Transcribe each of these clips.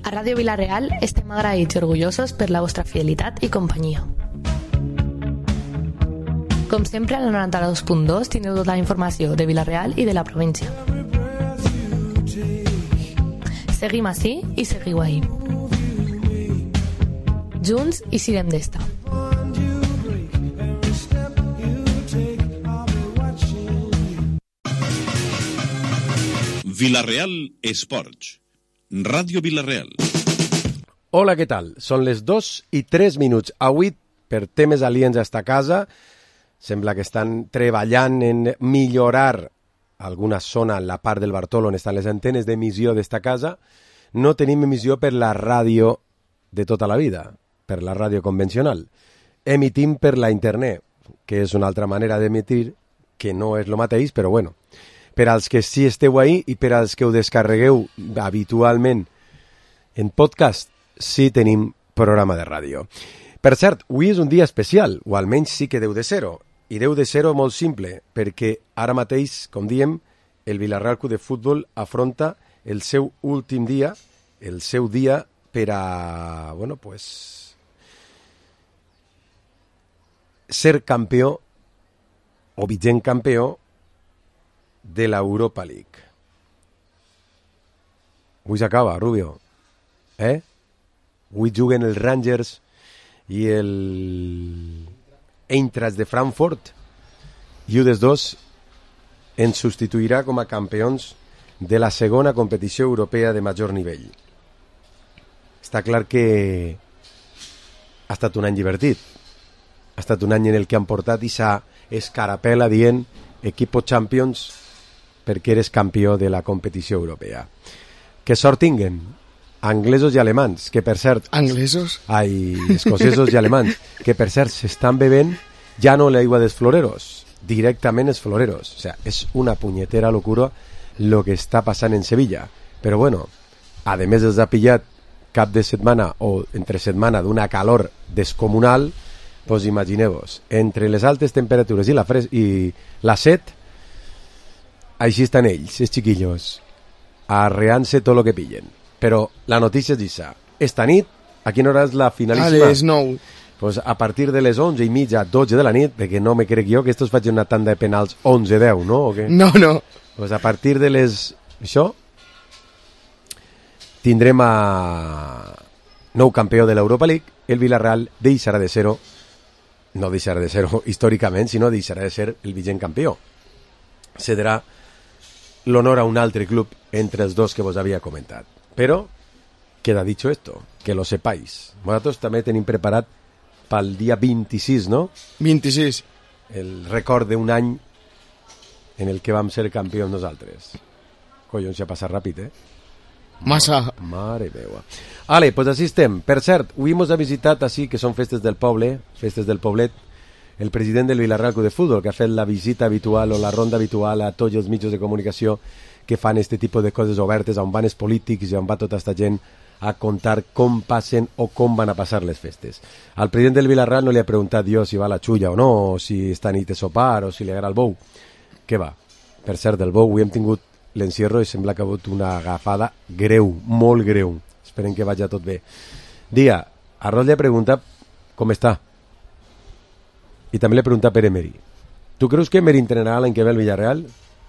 A Ràdio Vila-real estem agraïts i orgullosos per la vostra fidelitat i companyia. Com sempre, al 92.2 tindreu tota la informació de Vila-real i de la província. Seguim ací i seguiu ahí. Junts i siguem d'esta. Vila-real Esports. Ràdio Vila-real. Hola, què tal? Són les 2:03. Avui, per temes aliens a esta casa, sembla que estan treballant en millorar alguna zona en la part del Bartolo on estan les antenes d'emissió d'esta casa. No tenim emissió per la ràdio de tota la vida, per la ràdio convencional. Emitim per la internet, que és una altra manera d'emitir, que no és el mateix, però bueno. Per als que sí esteu ahí i per als que ho descarregueu habitualment en podcast, sí tenim programa de ràdio. Per cert, avui és un dia especial, o almenys sí que deu de ser-ho. I deu de ser-ho molt simple, perquè ara mateix, com diem, el Vila-real Club de Futbol afronta el seu últim dia, el seu dia per a, bueno, pues, ser campió o vigent campió de l'Europa League. Avui s'acaba, Rubio. Avui juguen els Rangers i el Eintracht de Frankfurt i un dels dos ens substituirà com a campions de la segona competició europea de major nivell. Està clar que ha estat un any divertit. Ha estat un any en el que han portat aquesta escarapela dient equipo Champions perquè eres campió de la competició europea. Que sort tinguen anglesos i alemans, que per cert... Anglesos? Ai, escocesos i alemans, que per cert s'estan bevent ja no l'aigua dels floreros, directament els floreros. O sea, és una punyetera locura lo que està passant en Sevilla. Però bueno, a més els ha pillat cap de setmana o entre setmana d'una calor descomunal, pues imagineu-vos, entre les altes temperatures i la set, així estan ells, els xiquillos, arreant-se tot el que pillen. Però la notícia és això. Esta nit, a quina hora és la finalíssima? A les 9. Pues a partir de les 11:30, 12 de la nit, perquè no me crec jo que estos facin una tanda de penals 11-10, no? O què? No, no. Pues a partir de les... Això, tindrem a nou campió de l'Europa League. El Vila-real deixarà de ser-ho, no deixarà de ser-ho històricament, sinó deixarà de ser el vigent campió. Cederà l'honor a un altre club entre els dos que vos havia comentat. Però queda dicho esto, que lo sepáis. Nosaltres també tenim preparat pel dia 26, no? 26. El record d'un any en el que vam ser campions nosaltres. Collons, ja passa ràpid, Massa. Mare meva. Ale, pues així estem. Per cert, avui mos ha visitat així, que són festes del poble, festes del poblet, el president del Vila-real Club de Futbol, que ha fet la visita habitual o la ronda habitual a tots els mitjans de comunicació que fan este tipus de coses obertes, on van els polítics i on va tota esta gent a contar com passen o com van a passar les festes. Al president del Vila-real no li ha preguntat jo si va a la xulla o no, o si esta nit és sopar, o si li agrada el bou. Què va? Per cert, del bou avui hem tingut l'encierro i sembla que ha hagut una agafada greu, molt greu. Esperem que vagi tot bé. Dia, a Ros li ha preguntat com està. I també li ha preguntat per Emery. Tu creus que Emery entrenarà l'any que ve al Villarreal?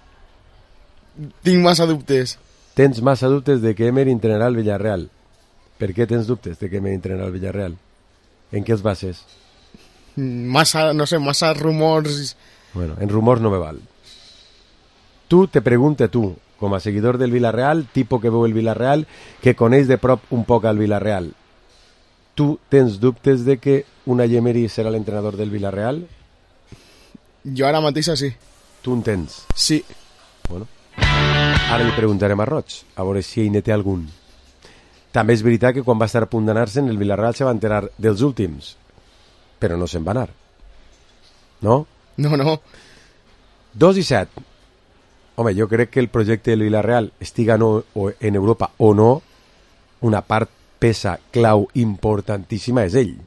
Tinc massa dubtes. Tens massa dubtes de que Emery entrenarà al Villarreal. Per què tens dubtes de que Emery entrenarà al Villarreal? En què es bases? Massa, no sé, massa rumors. Bueno, en rumors no me val. Tu te pregunta tu, com a seguidor del Villarreal, tipo que veu el Villarreal, que coneix de prop un poc al Villarreal. Tu tens dubtes de que Unai Emery serà l'entrenador del Villarreal? Jo ara mateix sí. Tu en tens? Sí. Bueno, ara li preguntarem a Roig, a veure si ell ne té algun. També és veritat que quan va estar a punt d'anar-se'n, el Villarreal se va enterar dels últims, però no se'n va anar. No? No, no. 2-7. Home, jo crec que el projecte del Villarreal estiga no, o en Europa o no, una part peça clau importantíssima és ell.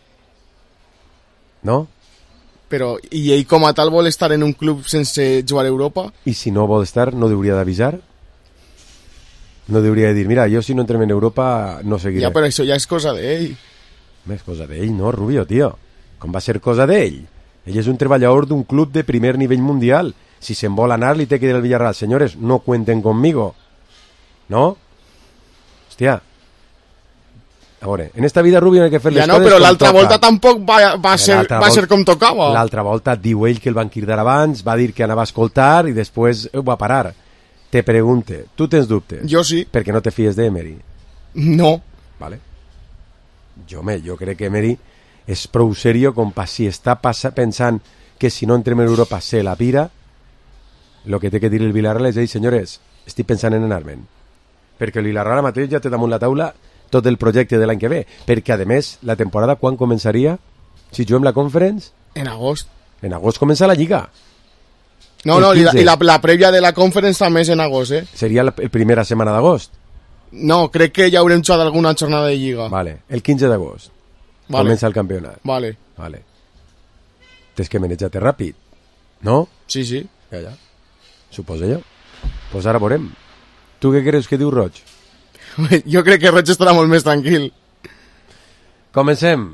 No? Però, i ell com a tal vol estar en un club sense jugar a Europa? I si no vol estar, no hauria d'avisar? No hauria de dir, mira, jo si no entrem en Europa no seguiré. Ja, però això ja és cosa d'ell. És cosa d'ell, no, Rubio, tio. Com va ser cosa d'ell? Ell és un treballador d'un club de primer nivell mundial. Si se'n vol anar, li té que dir al Villarreal, señores, no cuenten conmigo. ¿No? Hòstia. A veure, en esta vida, Rubio, hay que fer les ja no, coses però com l'altra toca. volta tampoc va ser com tocava. L'altra volta diu ell que el van cridar abans, va dir que anava a escoltar i després ho va parar. Te pregunte, tu tens dubtes? Jo sí. Perquè no te fies d'Emery. No. Vale. Jo crec que Emery és prou serio com pa si està pensant que si no entrem en Europa se la pira, el que té que dir el Villarreal és dir, senyores, estic pensant en anar-me'n. Perquè el Villarreal ara mateix ja té damunt la taula tot el projecte de l'any que ve, perquè a més la temporada quan començaria? Si juguem la Conference? En agost. En agost comença la Lliga. No, i la prèvia de la Conference també és en agost, eh? Seria la primera setmana d'agost. No, crec que ja haurem xuat alguna jornada de Lliga. Vale, el 15 d'agost. Vale. Comença el campionat. Vale. Tens que manejar-te ràpid, no? Sí. Ja. Suposo jo. Pues ara veurem. Tu què creus que diu Roig? Jo crec que Roig estarà molt més tranquil. Comencem.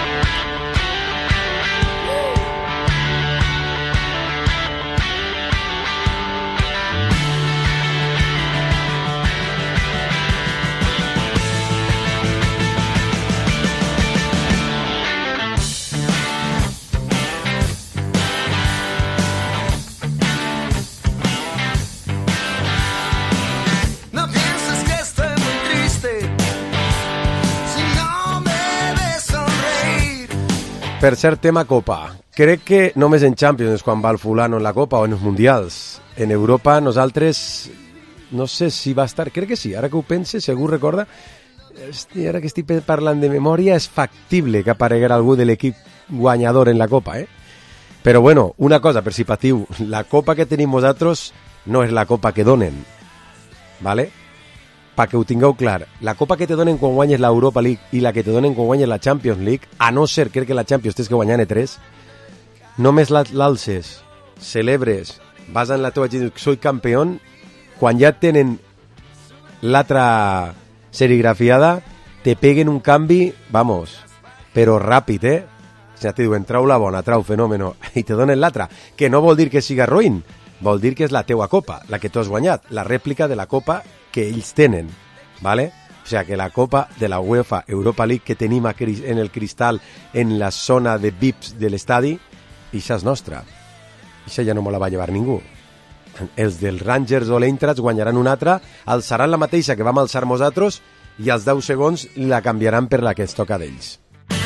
Per cert, tema Copa. Crec que només en Champions quan va el fulano en la Copa o en els Mundials. En Europa nosaltres, no sé si va estar, crec que sí, ara que ho pense, si algú recorda, ara que estic parlant de memòria, és factible que apareguera algú de l'equip guanyador en la Copa, eh? Però bueno, una cosa, per si patiu, la Copa que tenim vosaltres no és la Copa que donen, ¿vale? Perquè ho tingueu clar, la copa que te donen quan guanyes l'Europa League i la que te donen quan guanyes la Champions League, a no ser, crec que la Champions tens que guanyar-ne 3, només l'alces, celebres, vas en la teva gent, soy campeón, quan ja tenen l'altra serigrafiada, te peguen un canvi, vamos, però ràpid, eh? Ja te diuen, trau la bona, trau fenòmeno, i te donen l'altra, que no vol dir que siga ruïn, vol dir que és la teua copa, la que tu has guanyat, la rèplica de la copa que ells tenen, ¿vale? O sea, que la copa de la UEFA Europa League que tenim en el cristal en la zona de VIPs de l'estadi, ixa és nostra. Ixa ja no me la va llevar ningú. Els dels Rangers o l'Eintracht guanyaran una altra, alçaran la mateixa que vam alçar nosaltres i als 10 segons la canviaran per la que es toca d'ells.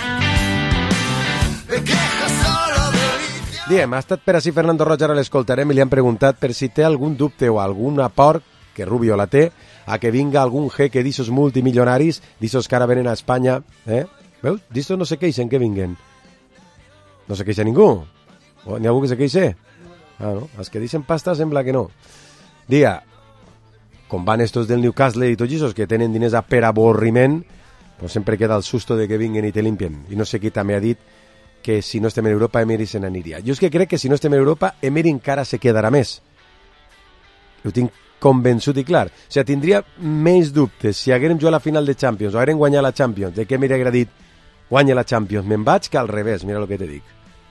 Diem, ha estat per així Fernando Roig, ara l'escoltarem i li han preguntat per si té algun dubte o alguna por, que Rubio la té, a que vinga algun jeque d'issos multimilionaris, d'issos que ara venen a Espanya, eh? Veus? D'issos no se queixen que vinguen. No se queixa ningú? O n'hi ha algú que se queixe? Ah, no? Els que deixen pasta sembla que no. Dia, com van estos del Newcastle i tots issos que tenen diners a per avorriment, pues sempre queda el susto de que vinguen i te limpien. I no sé qui també ha dit que si no estem en Europa, Emery se n'aniria. Jo és que crec que si no estem en Europa, Emery encara se quedarà més. Ho tinc convençut i clar. O sigui, tindria menys dubtes si haguérem jugat a la final de Champions o haguérem guanyat la Champions, de què m'hauria agradat guanya la Champions, me'n vaig, que al revés, mira el que te dic.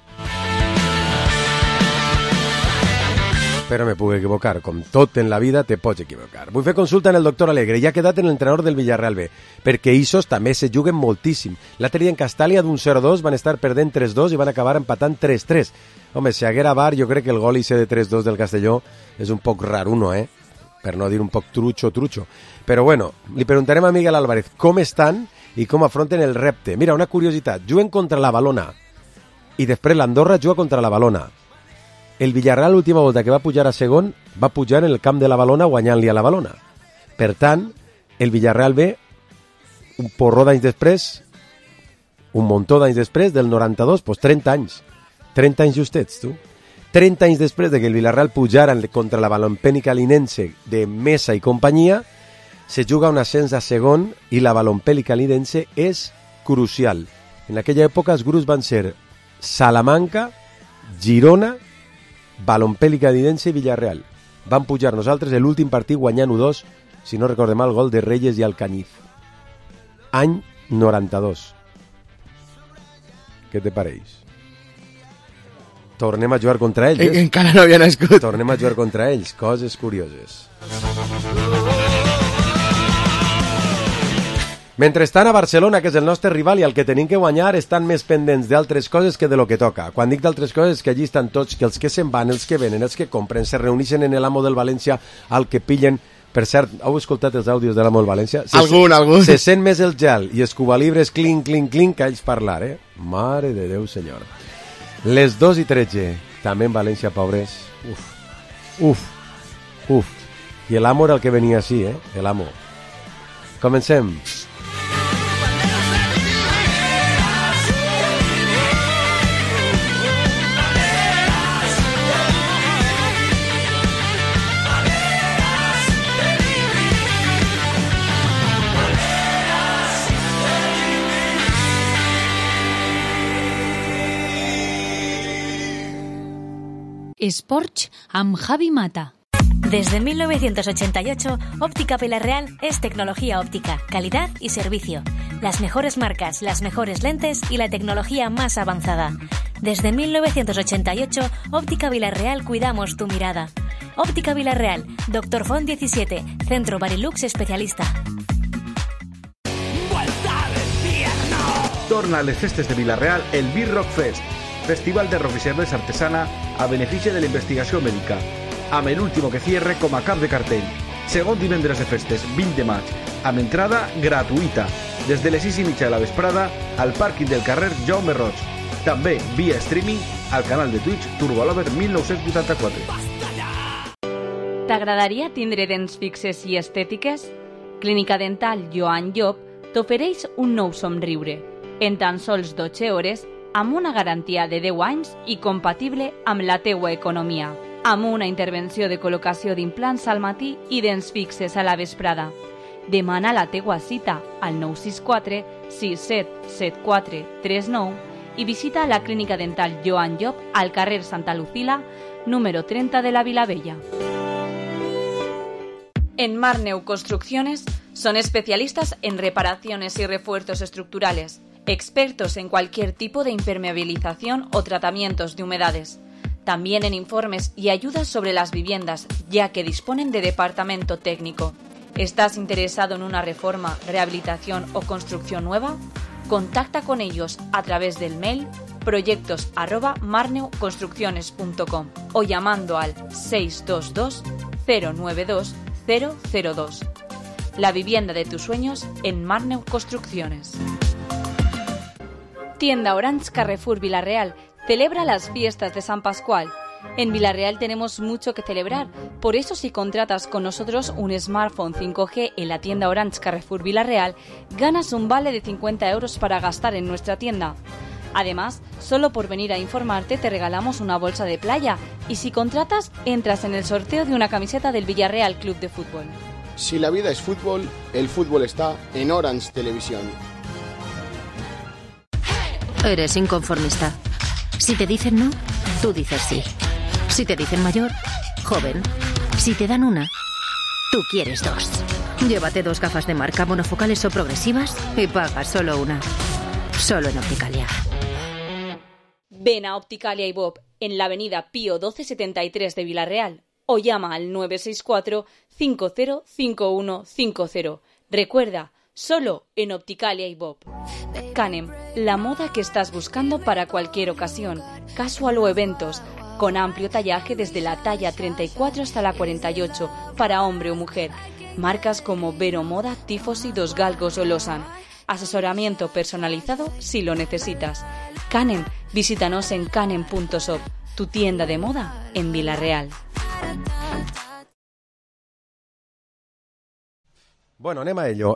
Però me puc equivocar, com tot en la vida te pots equivocar. Vull fer consulta en el doctor Alegre, ja ha quedat en l'entrenador del Villarreal B, perquè issos també se juguen moltíssim. L'altre dia en Castàlia d'un 0-2 van estar perdent 3-2 i van acabar empatant 3-3. Home, si haguera VAR, jo crec que el gol ese de 3-2 del Castelló és un poc raruno, eh? Per no dir un poc trucho. Però bueno, li preguntarem a Miguel Álvarez com estan i com afronten el repte. Mira, una curiositat, juguen contra la Valona i després l'Andorra juga contra la Valona. El Villarreal l'última volta que va pujar a segon va pujar en el camp de la Valona guanyant-li a la Valona. Per tant, el Villarreal ve un porró d'anys després, un muntó d'anys després, del 92, doncs 30 anys. 30 anys justets, tu. 30 anys després de que el Villarreal pujara contra la Balompénica Linense de Mesa i companyia, se juga un ascens a segon i la Balompénica Linense és crucial. En aquella època els grups van ser Salamanca, Girona, Balompénica Linense i Villarreal. Van pujar nosaltres l'últim partit guanyant 1-2 si no recordem mal, gol de Reyes i Alcañiz. Any 92. Què te pareix? Tornem a jugar contra ells. Encara no havia nascut. Tornem a jugar contra ells. Coses curioses. Mentrestant, a Barcelona, que és el nostre rival i el que tenim que guanyar, estan més pendents d'altres coses que de lo que toca. Quan dic d'altres coses, que allí estan tots, que els que se'n van, els que venen, els que compren, se reuneixen en l'amo del València, al que pillen. Per cert, heu escoltat els àudios de l'amo del València? Algun. Se sent més el gel i els cubalibres clink, clink, clink, que ells parlar, eh? Mare de Déu, senyor. Les 2:13, també en València, pobres. Uf. I l'amo era el que venia així, eh? L'amo. Comencem. Sports amb Javi Mata. Desde 1988, Óptica Vilarreal es tecnología óptica, calidad y servicio. Las mejores marcas, las mejores lentes y la tecnología más avanzada. Desde 1988, Óptica Vilarreal cuidamos tu mirada. Óptica Vilarreal, Dr. Font 17, Centro Barilux especialista. Torna a les festes de Vilarreal el B-Rock Fest, festival de rock i cervesa artesana a benefici de la investigació mèdica, amb l'último que cierre com a cap de cartell. Segon divendres de festes, 20 de maig, amb entrada gratuïta, des de les 6:30 de la vesprada al pàrquing del carrer Jaume Roig. També via streaming al canal de Twitch Turbolover 1984. T'agradaria tindre dents fixes i estètiques? Clínica Dental Joan Llop t'ofereix un nou somriure, en tan sols 12 hores, amb una garantia de 10 anys i compatible amb la teua economia, amb una intervenció de col·locació d'implants al matí i dents fixes a la vesprada. Demana la teua cita al 964 6774 39 i visita la Clínica Dental Joan Llop al carrer Santa Lucila, número 30 de la Vilavella. En Marneu Construcciones son especialistas en reparaciones y refuerzos estructurales, expertos en cualquier tipo de impermeabilización o tratamientos de humedades. También en informes y ayudas sobre las viviendas, ya que disponen de departamento técnico. ¿Estás interesado en una reforma, rehabilitación o construcción nueva? Contacta con ellos a través del mail proyectos@marneuconstrucciones.com o llamando al 622 092 002. La vivienda de tus sueños en Marneu Construcciones. Tienda Orange Carrefour Vilarreal celebra las fiestas de San Pascual. En Vilarreal tenemos mucho que celebrar, por eso si contratas con nosotros un smartphone 5G en la tienda Orange Carrefour Vilarreal, ganas un vale de 50 euros para gastar en nuestra tienda. Además, solo por venir a informarte te regalamos una bolsa de playa y si contratas, entras en el sorteo de una camiseta del Villarreal Club de Fútbol. Si la vida es fútbol, el fútbol está en Orange Televisión. Eres inconformista. Si te dicen no, tú dices sí. Si te dicen mayor, joven. Si te dan una, tú quieres dos. Llévate 2 gafas de marca monofocales o progresivas y paga solo una. Solo en Opticalia. Ven a Opticalia y Bob en la avenida Pío 1273 de Vilarreal o llama al 964 505150. Recuerda, solo en Opticalia y Bob. Canem, la moda que estás buscando para cualquier ocasión, casual o eventos, con amplio tallaje desde la talla 34 hasta la 48, para hombre o mujer. Marcas como Vero Moda, Tifosi, Dos Galgos o Losan. Asesoramiento personalizado si lo necesitas. Canem, visítanos en canem.shop, tu tienda de moda en Vilarreal. Bueno, anem a ello.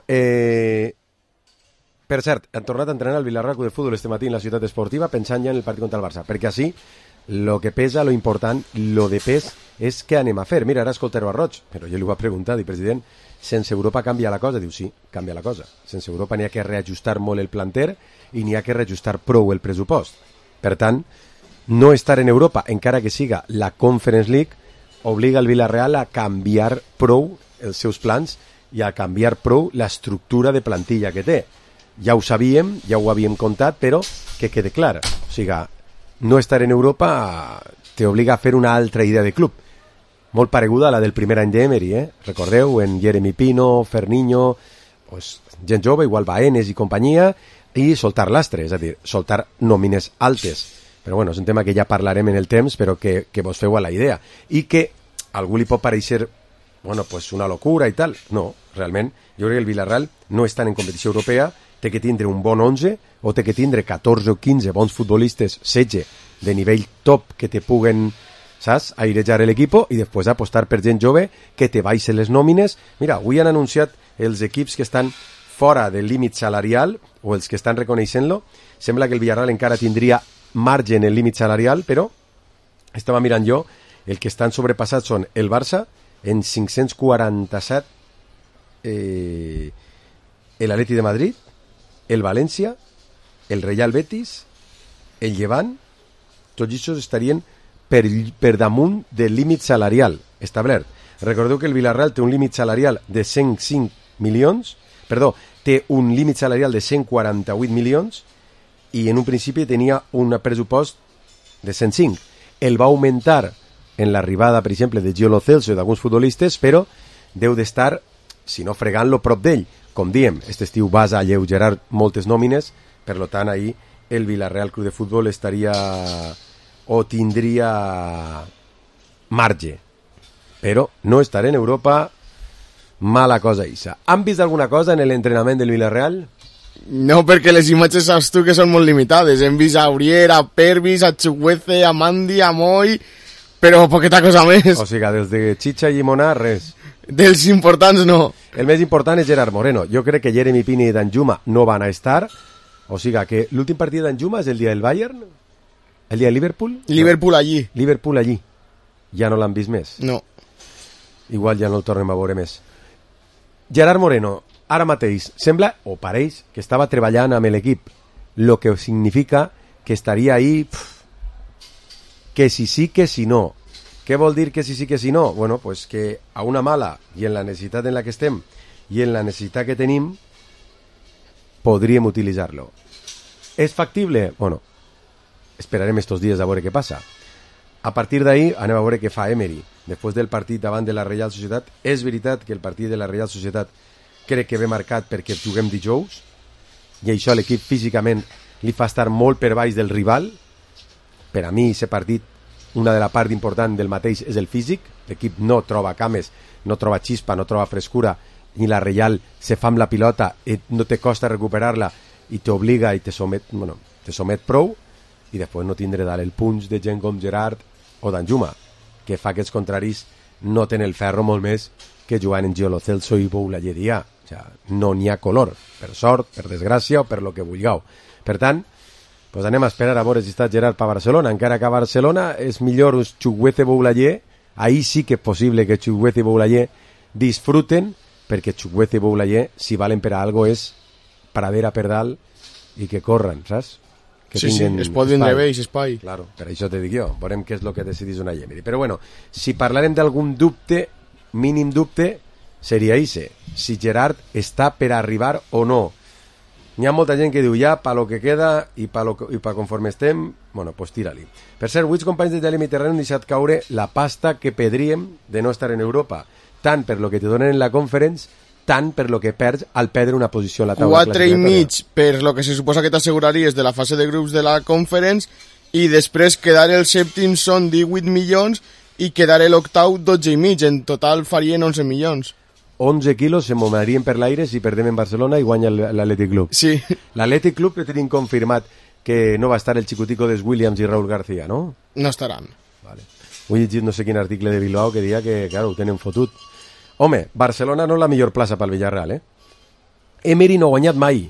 Per cert, han tornat a entrenar el Vilarreal Club de Futbol este matí en la ciutat esportiva pensant ja en el partit contra el Barça, perquè així lo que pesa, lo important, lo de pes és què anem a fer. Mira, ara escoltareu a Roig, però jo li ho va preguntar, dic, president, sense Europa canvia la cosa? Diu, sí, canvia la cosa. Sense Europa n'hi ha que reajustar molt el planter i n'hi ha que reajustar prou el pressupost. Per tant, no estar en Europa, encara que siga la Conference League, obliga el Villarreal a canviar prou els seus plans i a canviar prou l'estructura de plantilla que té. Ja ho sabíem, ja ho havíem contat, però que quede clar. O sigui, no estar en Europa t'obliga a fer una altra idea de club, molt pareguda a la del primer any d'Emery, Recordeu, en Jeremy Pino, Ferninho, pues, gent jove, igual Baenes i companyia, i soltar lastre, és a dir, soltar nòmines altes. Però bueno, és un tema que ja parlarem en el temps, però que vos feu a la idea. I que a algú li pot pareixer, bueno, pues una locura i tal. No, realment, jo crec que el Villarreal no està en competició europea, té que tindre un bon 11 o té que tindre 14 o 15 bons futbolistes, 16 de nivell top que te puguen, saps, airejar l'equip i després apostar per gent jove que te baixen les nòmines. Mira, avui han anunciat els equips que estan fora del límit salarial o els que estan reconeixent-lo. Sembla que el Villarreal encara tindria marge en el límit salarial, però estava mirant jo, el que estan sobrepassats són el Barça en 547, l'Atleti de Madrid, el València, el Real Betis, el Llevant, tots aquests estarien per damunt del límit salarial establert. Recordeu que el Villarreal té un límit salarial de 105 milions, té un límit salarial de 148 milions i en un principi tenia un pressupost de 105. El va augmentar en l'arribada, per exemple, de Gio Lo Celso i d'alguns futbolistes, però deu d'estar, si no fregant-lo, prop d'ell. Com diem, aquest estiu vas a alleugerar moltes nòmines, per tant, ahir el Villarreal Club de Futbol estaria o tindria marge. Però no estaré en Europa, mala cosa Isa. Han vist alguna cosa en l'entrenament del Villarreal? No, perquè les imatges saps tu que són molt limitades. Hem vist a Aurier, a Pervis, a Chukwueze, a Mandi, a Moy, però poqueta cosa més. O sigui, des de Chicha i Llimona, res. Dels importants no. El més important és Gerard Moreno. Jo crec que Jeremy Pino i Danjuma no van a estar. O sigui que l'últim partit d'Danjuma és el dia del Bayern? El dia de Liverpool? Liverpool no. Allí. Liverpool allí. Ja no l'han vist més? No. Igual ja no el tornem a veure més. Gerard Moreno, ara mateix, sembla, o pareix, que estava treballant amb l'equip, lo que significa que estaria ahí que si sí, que si no. Què vol dir que si sí, que si no? Bueno, pues que a una mala, i en la necessitat en la que estem, i en la necessitat que tenim, podríem utilitzar-lo. És factible? Bueno, esperarem estos dies a veure què passa. A partir d'ahí anem a veure què fa Emery. Després del partit davant de la Reial Societat, és veritat que el partit de la Reial Societat crec que ve marcat perquè juguem dijous, i això a l'equip físicament li fa estar molt per baix del rival. Per a mi, aquest partit, una de la part important del mateix és el físic. L'equip no troba cames, no troba xispa, no troba frescura, ni la Reial se fa amb la pilota i no te costa recuperar-la i t'obliga i te somet prou, i després no tindre dalt el punx de gent com Gerard o Danjuma, que fa que els contraris no tenen el ferro molt més que jugant en Gio Lo Celso i Boulaye Dia. O sigui, no n'hi ha color, per sort, per desgràcia o per lo que vulgueu. Per tant, pues anem a esperar a veure si està Gerard per Barcelona. Encara que a Barcelona és millor Chukwueze Boulaye, ahí sí que és possible que Chukwueze i Boulaye disfruten, perquè Chukwueze i Boulaye, si valen per a algo, és pradera per dalt i que corren, saps? Que sí, es poden de bé, espai. Claro, per això te dic jo. Veurem què és el que decidís una Emery. Però bueno, si parlarem d'algun dubte, mínim dubte, seria ese. Si Gerard està per arribar o no. N'hi ha molta gent que diu ja, pa lo que queda i pa conforme estem, bueno, pues tira-li. Per cert, avui els companys de Tele Mediterrani han deixat caure la pasta que pedríem de no estar en Europa, tant per lo que te donen en la Conference, tant per lo que perds al perdre una posició a la taula. 4,5 per lo que se suposa que t'asseguraries de la fase de grups de la Conference, i després quedar el sèptim són 18 milions i quedar l'octau 12,5. En total farien 11 milions. 11 quilos se moverien per l'aire si perdem en Barcelona i guanya l'Atlètic Club. Sí. L'Atlètic Club que tenim confirmat que no va estar el xicutico des Williams i Raúl García, no? No estaran. Vale. Ho he llegit no sé quin article de Bilbao que deia que, claro, ho tenen fotut. Home, Barcelona no és la millor plaça pel Villarreal, Emery no ha guanyat mai.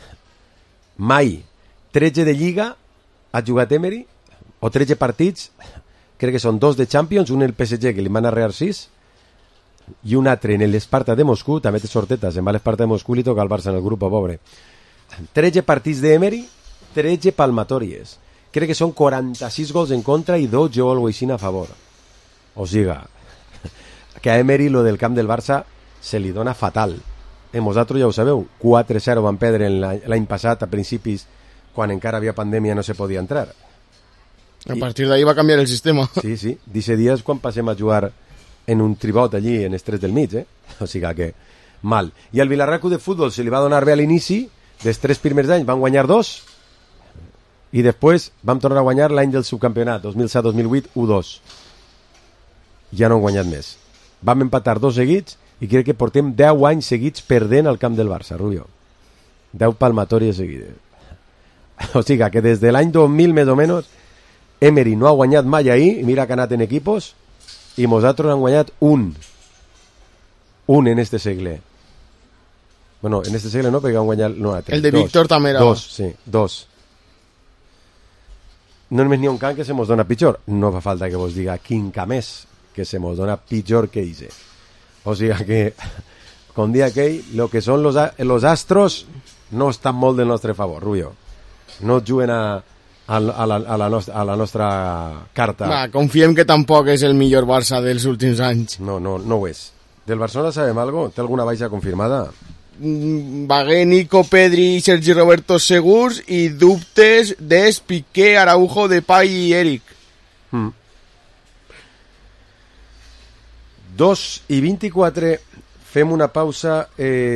Mai. 13 de Lliga ha jugat Emery, o 13 partits, crec que són 2 de Champions, un el PSG que li van arrear 6, i un altre en l'Esparta de Moscou, també té sortetes, en va l'Esparta de Moscou li toca al Barça en el grup, pobre. 13 partits d'Emery, 13 palmatòries. Crec que són 46 gols en contra i 2 Joel Weixin a favor. O siga, que a Emery lo del camp del Barça se li dona fatal. Vosaltres ja ho sabeu, 4-0 van perdre l'any passat, a principis, quan encara havia pandèmia no se podia entrar. A partir d'ahí va canviar el sistema. Sí, sí. 17 dies quan passem a jugar en un tribot allí, en Estrès del Mig, O sigui que, mal. I al Vilarreal Club de Futbol se li va donar bé a l'inici, dels 3 primers anys van guanyar 2, i després vam tornar a guanyar l'any del subcampionat, 2007-2008, 1-2. Ja no han guanyat més. Vam empatar 2 seguits, i crec que portem 10 anys seguits perdent al camp del Barça, Rubio. 10 palmatòries seguides. O sigui que des de l'any 2000, més o menys, Emery no ha guanyat mai ahir, i mira que ha anat en equipos, i nosaltres han guanyat un en este segle. Bueno, en este segle no, perquè han guanyat... No, el de Víctor també era... 2, sí, 2. No només n'hi ha un camp que se mos dona pitjor. No fa falta que vos diga quin camp és que se mos dona pitjor que ise. O sigui que, com dia aquell, lo que són los astros no estan molt del nostre favor, Rubio. No juguen a la nostra carta. Va, confiem que tampoc és el millor Barça dels últims anys. No ho és. Del Barcelona sabem algo? Té alguna baixa confirmada? Bagué, Nico, Pedri i Sergi Roberto segurs, i dubtes d'Es, Piqué, Araujo, Depay i Eric. 2:24, fem una pausa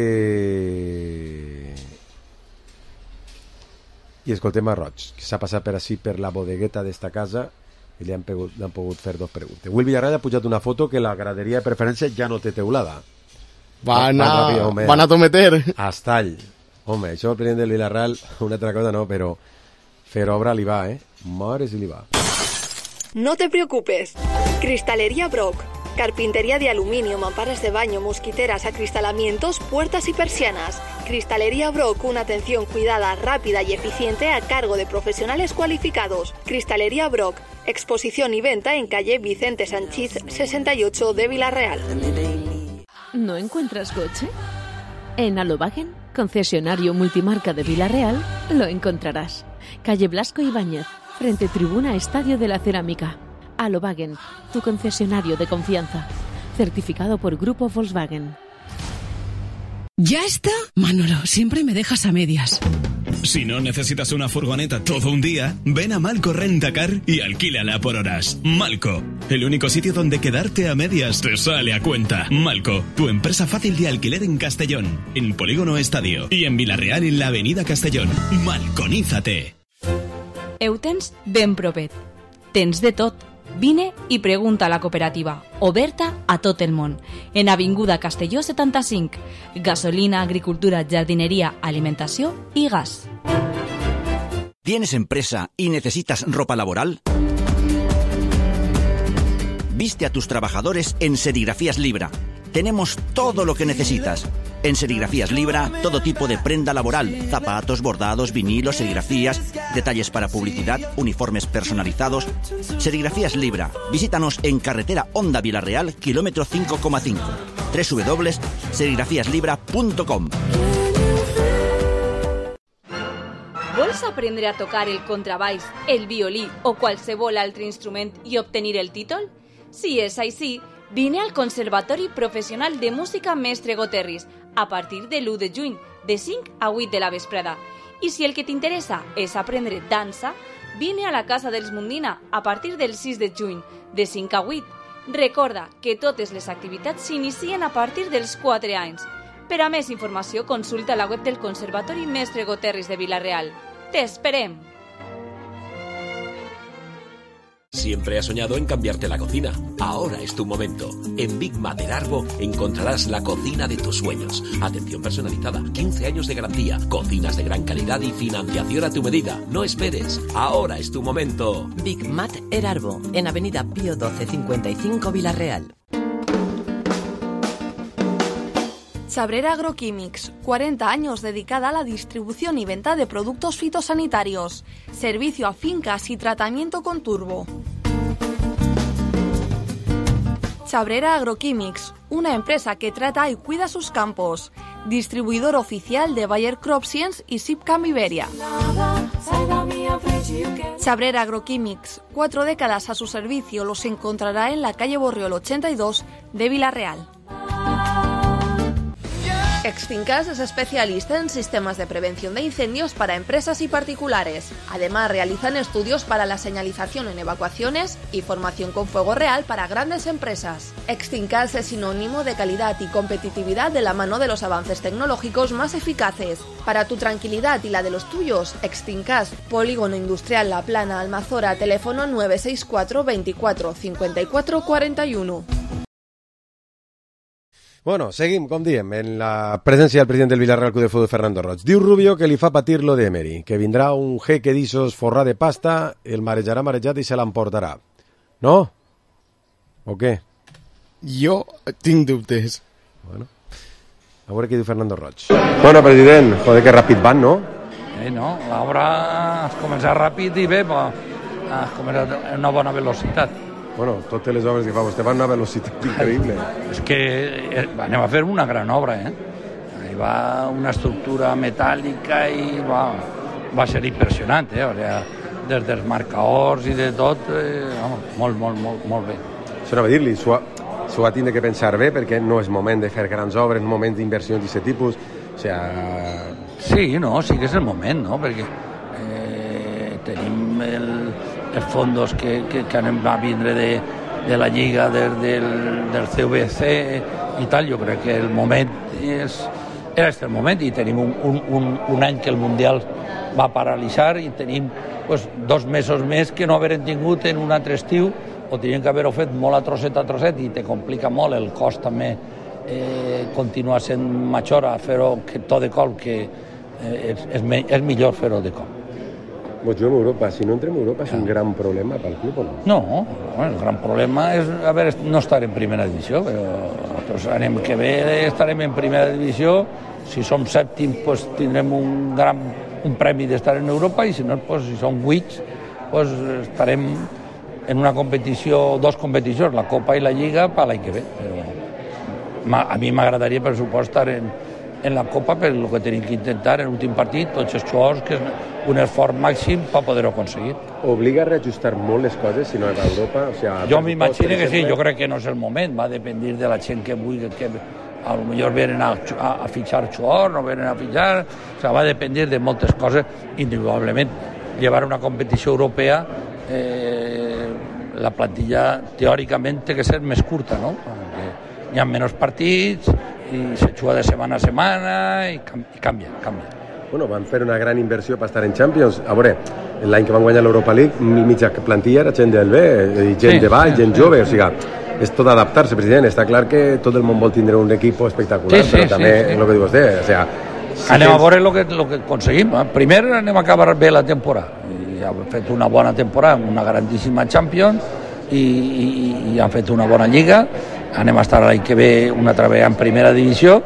i escoltem a Roig, que s'ha passat per així per la bodegueta d'esta casa i li han pogut fer 2 preguntes. Will Villarreal ha pujat una foto que la graderia de preferència ja no té teulada. Van a tometer. Hasta all. Home, això el president del Villarreal, una altra cosa no, però fer obra li va, Mare si li va. No te preocupes. Cristalería Brock. Carpintería de aluminio, mamparas de baño, mosquiteras, acristalamientos, puertas y persianas. Cristalería Brock, una atención cuidada, rápida y eficiente a cargo de profesionales cualificados. Cristalería Brock, exposición y venta en calle Vicente Sanchís 68 de Villarreal. ¿No encuentras coche? En Alobagen, concesionario multimarca de Villarreal, lo encontrarás. Calle Blasco Ibáñez, frente tribuna Estadio de la Cerámica. Alobagen, tu concesionario de confianza. Certificado por Grupo Volkswagen. ¿Ya está? Manolo, siempre me dejas a medias. Si no necesitas una furgoneta todo un día, ven a Malco Rentacar y alquílala por horas. Malco, el único sitio donde quedarte a medias te sale a cuenta. Malco, tu empresa fácil de alquiler en Castellón, en Polígono Estadio y en Villarreal en la Avenida Castellón. Malconízate. Eutens ben propet. Tens de tot. Vine i pregunta a la cooperativa, oberta a tot el món, en Avinguda Castelló 75, gasolina, agricultura, jardinería, alimentació i gas. ¿Tienes empresa y necesitas ropa laboral? Viste a tus trabajadores en Serigrafías Libra. Tenemos todo lo que necesitas. En Serigrafías Libra, todo tipo de prenda laboral, zapatos, bordados, vinilos, serigrafías, detalles para publicidad, uniformes personalizados. Serigrafías Libra. Visítanos en carretera Honda Villarreal, kilómetro 5,5. www.serigrafiaslibra.com. Vols aprendre a tocar el contrabaix, el violí o qualsevol altre instrument i obtenir el títol? Si és així, vine al Conservatori Professional de Música Mestre Goterris a partir de l'1 de juny, de 5 a 8 de la vesprada. I si el que t'interessa és aprendre dansa, vine a la Casa dels Mundina a partir del 6 de juny, de 5 a 8. Recorda que totes les activitats s'inicien a partir dels 4 anys. Per a més informació, consulta la web del Conservatori Mestre Goterris de Villarreal. ¡Te esperem! Siempre has soñado en cambiarte la cocina. Ahora es tu momento. En Big Mater Arbo encontrarás la cocina de tus sueños. Atención personalizada, 15 años de garantía, cocinas de gran calidad y financiación a tu medida. No esperes. Ahora es tu momento. Big Mater Arbo, en Avenida Pío 12 55 Villarreal. Chabrera Agroquímics, 40 años dedicada a la distribución y venta de productos fitosanitarios, servicio a fincas y tratamiento con turbo. Chabrera Agroquímics, una empresa que trata y cuida sus campos, distribuidor oficial de Bayer Crop Science y Sipcam Iberia. Chabrera Agroquímics, 4 décadas a su servicio, los encontrará en la calle Borriol 82 de Villarreal. Extincas es especialista en sistemas de prevención de incendios para empresas y particulares. Además, realizan estudios para la señalización en evacuaciones y formación con fuego real para grandes empresas. Extincas es sinónimo de calidad y competitividad de la mano de los avances tecnológicos más eficaces. Para tu tranquilidad y la de los tuyos, Extincas, Polígono Industrial La Plana, Almazora, teléfono 964 24 54 41. Bueno, seguim, com diem, en la presència del president del Villarreal Club de Fútbol, Fernando Roig. Diu Rubio que li fa patir lo d'Emery, que vindrà un jeque d'issos forrar de pasta, el marejarà marejat i se l'emportarà. No? O què? Jo tinc dubtes. Bueno, a veure què diu Fernando Roig. Bueno, president, joder, que ràpid van, no? No, l'obra has començat ràpid i bé, però has començat en una bona velocitat. Bueno, totes les obres que fa vostè van a una velocitat increïble. És que anem a fer una gran obra, Hi va una estructura metàl·lica i va ser impressionant, O sea, des dels marcadors i de tot, molt bé. Això anava a dir-li, s'ho va tindre que pensar bé perquè no és moment de fer grans obres, no és moment d'inversions d'aquest tipus, o sea... Sí, no, sí que és el moment, no?, perquè tenim els fondos que anem a vindre de la Lliga, del CVC i tal. Jo crec que el moment era el moment i tenim un any que el Mundial va paralitzar i tenim 2 mesos més que no haver tingut en un altre estiu, o tenien que haver-ho fet molt a trosset i te complica molt el cost també continua sent major a fer-ho tot de cop, que és millor fer-ho de cop. Pues jo en Europa, si no entrem a Europa és un gran problema pel club o no? No, el gran problema és no estar en primera divisió, però nosaltres anem que bé estarem en primera divisió, si som sèptims pues, tindrem un premi d'estar en Europa i si no, pues, si som vuits pues, estarem en una competició, 2 competicions, la Copa i la Lliga per l'any que ve. Però a mi m'agradaria per supost estar en la Copa, per el que tenim que intentar en l'últim partit, tots els jugadors, que és un esforç màxim per poder-ho aconseguir. Obliga a reajustar molt les coses si no és a Europa? O sea, jo m'imagino que sí, jo crec que no és el moment, va dependre de la gent que vulgui, que a lo millor venen a fitxar jugadors, no venen a fitxar, o sea, va dependre de moltes coses individualment. Llevar una competició europea, la plantilla teòricament té que ser més curta, no? Perquè hi ha menys partits i se juga de setmana a setmana i canvia. Bueno, van fer una gran inversió per estar en Champions. A veure, l'any que van guanyar l'Europa League, mitja plantilla era gent del B, gent de baix, gent jove, o sigui, és tot adaptar-se, president. Està clar que tot el món vol tindre un equip espectacular, però també el que diu vostè, o sigui... Anem a veure el que aconseguim. Primer anem a acabar bé la temporada. I hem fet una bona temporada, una grandíssima Champions, i han fet una bona Lliga. Anem a estar l'any que ve una altra vegada en primera divisió.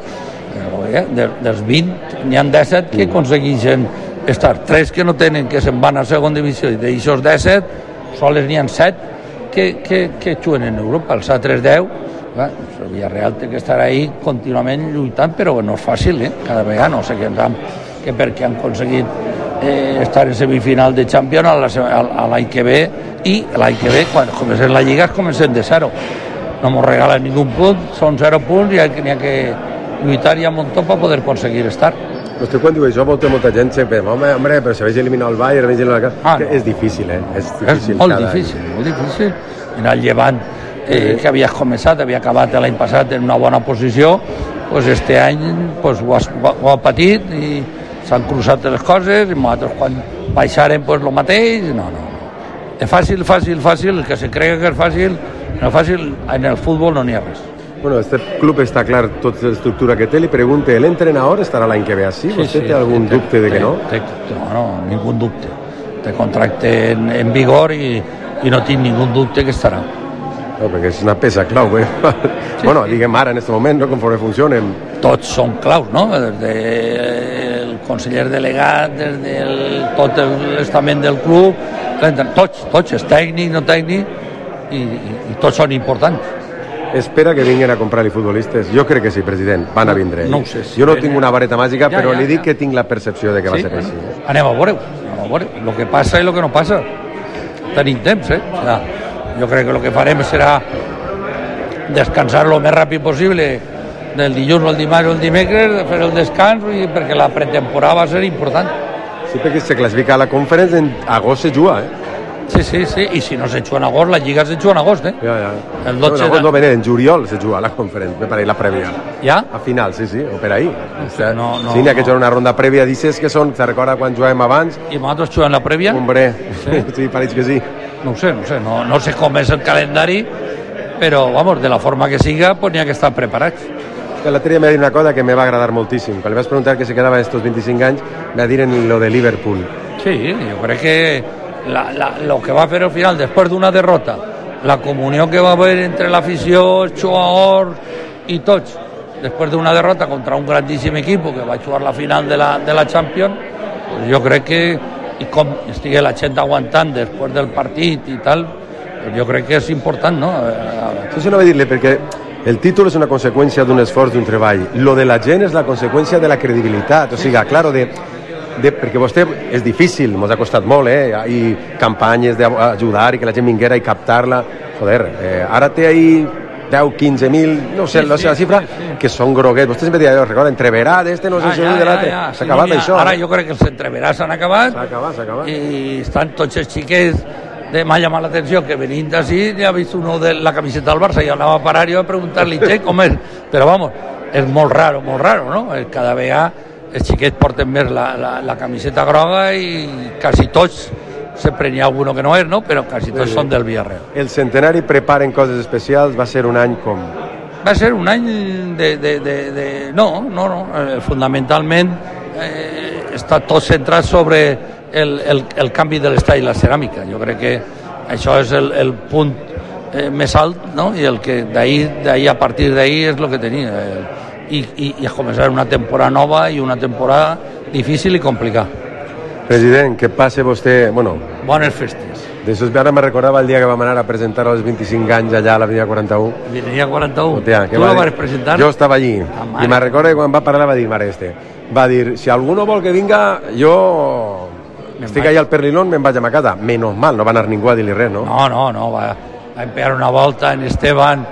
Dels 20 n'hi ha 17 que aconsegueixen estar, 3 que no tenen, que se'n van a segona divisió, i d'aixòs 17 sols n'hi ha 7 que juguen en Europa. Els altres 10 el Villarreal té que estar ahí contínuament lluitant, però no és fàcil, cada vegada, no sé que perquè han aconseguit estar en semifinal de Champions l'any que ve, i l'any que ve quan comencem la Lliga es comencem de 0, no ens regalen ningú punt, són 0 punts i n'hi ha que lluitar i a muntó per poder aconseguir estar. Vostè quan diu això molta gent sempre, home, però si veig eliminar el Bayern, veig eliminar el Barça, és difícil, És difícil. Molt difícil. En el Llevant, que havia començat, havia acabat l'any passat en una bona posició, doncs este any ho ha patit i s'han cruzat les coses, i nosaltres quan baixarem el mateix, no. És fàcil, el que se crega que és fàcil, no és fàcil, en el futbol no n'hi ha res. Bueno, este club està clar tota l'estructura que té. Li pregunte, l'entrenador estarà l'any que ve així? ¿Vostè té algun dubte de que no? No, ningú dubte. Té contracte en vigor i no tinc ningú dubte que estarà. No, perquè és una peça clau, Bueno, diguem ara, en aquest moment, no? Conforme funcionen. Tots són claus, no? Des del conseller delegat, des del tot l'estament del club, tots, és tècnic, no tècnic, i tots són importants. Espera que vinguin a comprar-li futbolistes? Jo crec que sí, president, van a vindre. No ho sé. Jo no tinc una vareta màgica, però li dic que tinc la percepció de que va ser així. Anem a veure el que passa i el que no passa. Tenim temps, Jo crec que el que farem serà descansar lo més ràpid possible del dilluns, el dimarts o el dimecres, de fer el descans, perquè la pretemporada va ser important. Sí, perquè se classifica a la Conference, en agost se juga, Sí, i si no se juga en agost, la Lliga se juga en agost, Ja. El 12 no, en juliol se juga a la Conference, me pareix la prèvia. Ja? A final, sí, o per ahí. No, sí, n'hi ha que jugar una ronda prèvia, dices que són, te recorda quan jugàvem abans? I nosaltres juguem la prèvia? Hombre, sí, pareix que sí. No ho sé, no sé com és el calendari, però, vamos, de la forma que siga, pues n'hi ha que estar preparats. L'altre dia m'ha dit una cosa que me va agradar moltíssim. Quan li vas preguntar que se quedava estos 25 anys, me va dir en lo de Liverpool. Sí, jo crec que lo que va fer al final, després d'una derrota, la comunió que va haver entre l'afició, els jugadors i tots, després d'una derrota contra un grandíssim equip que va jugar la final de la Champions, pues jo crec que, i com estigui la gent aguantant després del partit i tal, pues jo crec que és important, no? Això no va dir-li, perquè el títol és una conseqüència d'un esforç, d'un treball. Lo de la gent és la conseqüència de la credibilitat. O sigui, claro, perquè vostè és difícil, ens ha costat molt, i campanyes d'ajudar i que la gent vinguera i captar-la. Joder, ara té ahí 10, 15.000, no sé la xifra, que són groguets. Vostè sempre deia, recorda, entreverat, no sé si de l'altre. S'ha acabat això. Ara jo crec que els entreverats s'han acabat. S'ha acabat. I estan tots els xiquets. M'ha llamat l'atenció que venint d'ací ja ha vist uno de la camiseta del Barça i anava a parar jo a preguntar-li com és, però vamos, és molt raro, no? Cada vegada els xiquets porten més la camiseta groga i quasi tots, sempre n'hi ha alguno que no és, no? Però quasi tots són del Villarreal. El centenari preparen coses especials, va ser un any com? Va ser un any No, fundamentalment està tot centrat sobre el canvi de l'estall i la ceràmica. Jo crec que això és el punt més alt, no? I el que d'ahir a partir d'ahir és el que tenia. I a començar una temporada nova i una temporada difícil i complicada. President, que passe vostè... Bueno, bones festes. D'això ara me recordava el dia que vam anar a presentar als 25 anys allà a l'Avenida 41. L'Avenida 41? Hòstia, tu la vas presentar? Jo estava allí. I me recorda que quan va parlar va dir, va dir, si algú vol que vinga, jo... Estic allà al Perlinón, me'n vaig a ma casa. Menos mal, no va anar ningú a dir-li res, no? No, va empear una volta en Esteban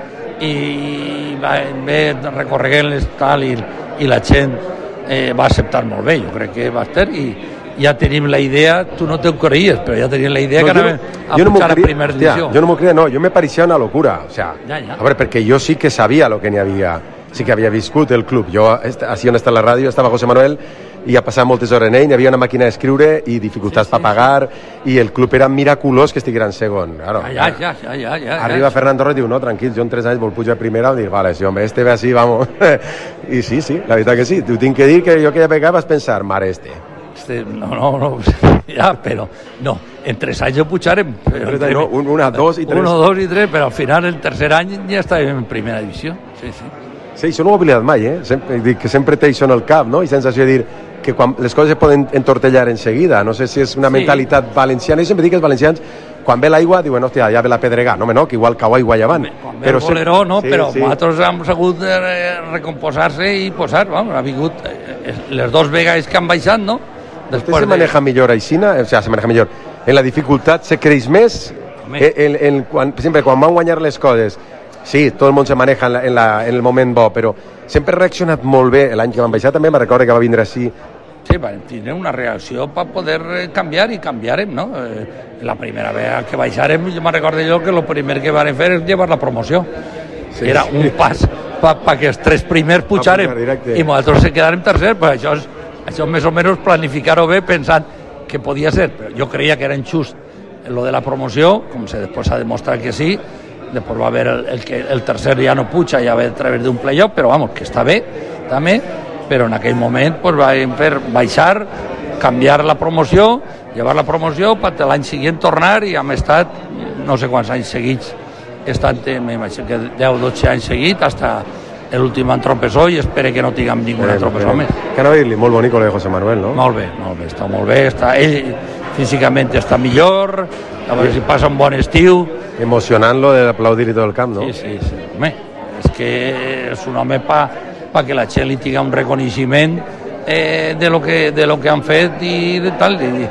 i va recorreguent l'estal i la gent va acceptar molt bé. Jo crec que va estar i ja tenim la idea, tu no t'ho creies, però ja tenim la idea que anàvem a pujar a primera divisió. Jo no m'ho creia, no, jo me pareixia una locura. O sea, a veure, perquè jo sí que sabia lo que n'hi havia, sí que havia viscut el club. Jo, així on està la ràdio, estava José Manuel i ha passat moltes hores en ell, hi havia una màquina d'escriure i dificultats per pagar i el club era miraculós que estiguera en segon. Claro, arriba Fernando Torres i diu, no, tranquil, jo en 3 anys vol pujar a primera, i dic, vale, si home, este ve així, vamos. I sí, la veritat que sí, t'ho tinc que dir que jo aquella vegada vas pensar, mare, no, ja, però no, en 3 anys ho pujarem. No, 1, 2 i 3. 1, 2 i 3, però al final el tercer any ja estàvem en primera divisió. Sí, això no ho he oblidat mai, dic que sempre té això en el cap, no? I sensació de dir que quan les coses es poden entortellar en seguida, no sé si és una mentalitat valenciana, i sempre dic que els valencians, quan ve l'aigua, diuen, hòstia, ja ve la pedrega, no, que igual cau aigua llevant. Quan ve el boleró, no, però nosaltres hem sabut recomposar-se i posar, ha vingut les 2 vegades que han baixat, no? ¿Usted se maneja mejor aixina? O sea, se maneja mejor. En la dificultat se creix més? Sempre quan van guanyar les coses, sí, tot el món se maneja en el moment bo, però sempre ha reaccionat molt bé. L'any que van baixar també me recorda que va vindre així. Sí, van tenir una reacció per poder canviar i canviarem, no? La primera vegada que baixarem, jo me recordo que el primer que van fer és llevar la promoció. Era un pas perquè els 3 primers pujarem i nosaltres se quedarem tercer, però això més o menys planificar-ho bé pensant que podia ser, però jo creia que era injust lo de la promoció, com després s'ha demostrat que sí, després va haver el tercer ja no puja, ja ve a través d'un playoff, però vamos, que està bé també, però en aquell moment pues, vam fer baixar, canviar la promoció, llevar la promoció per l'any següent tornar i hem estat no sé quants anys seguits, m'imagino que 10-12 anys seguits, hasta l'últim tropezó i espero que no tinguem ningú tropezó més. Que no dir-li, molt bonic lo de José Manuel, no? Molt bé, està molt bé, ell físicament està millor, a veure si passa un bon estiu. Emocionant-lo d'aplaudir-hi tot el camp, no? Sí, home, és que és un home perquè la gent li tingui un reconeixement de lo que han fet i de tal, i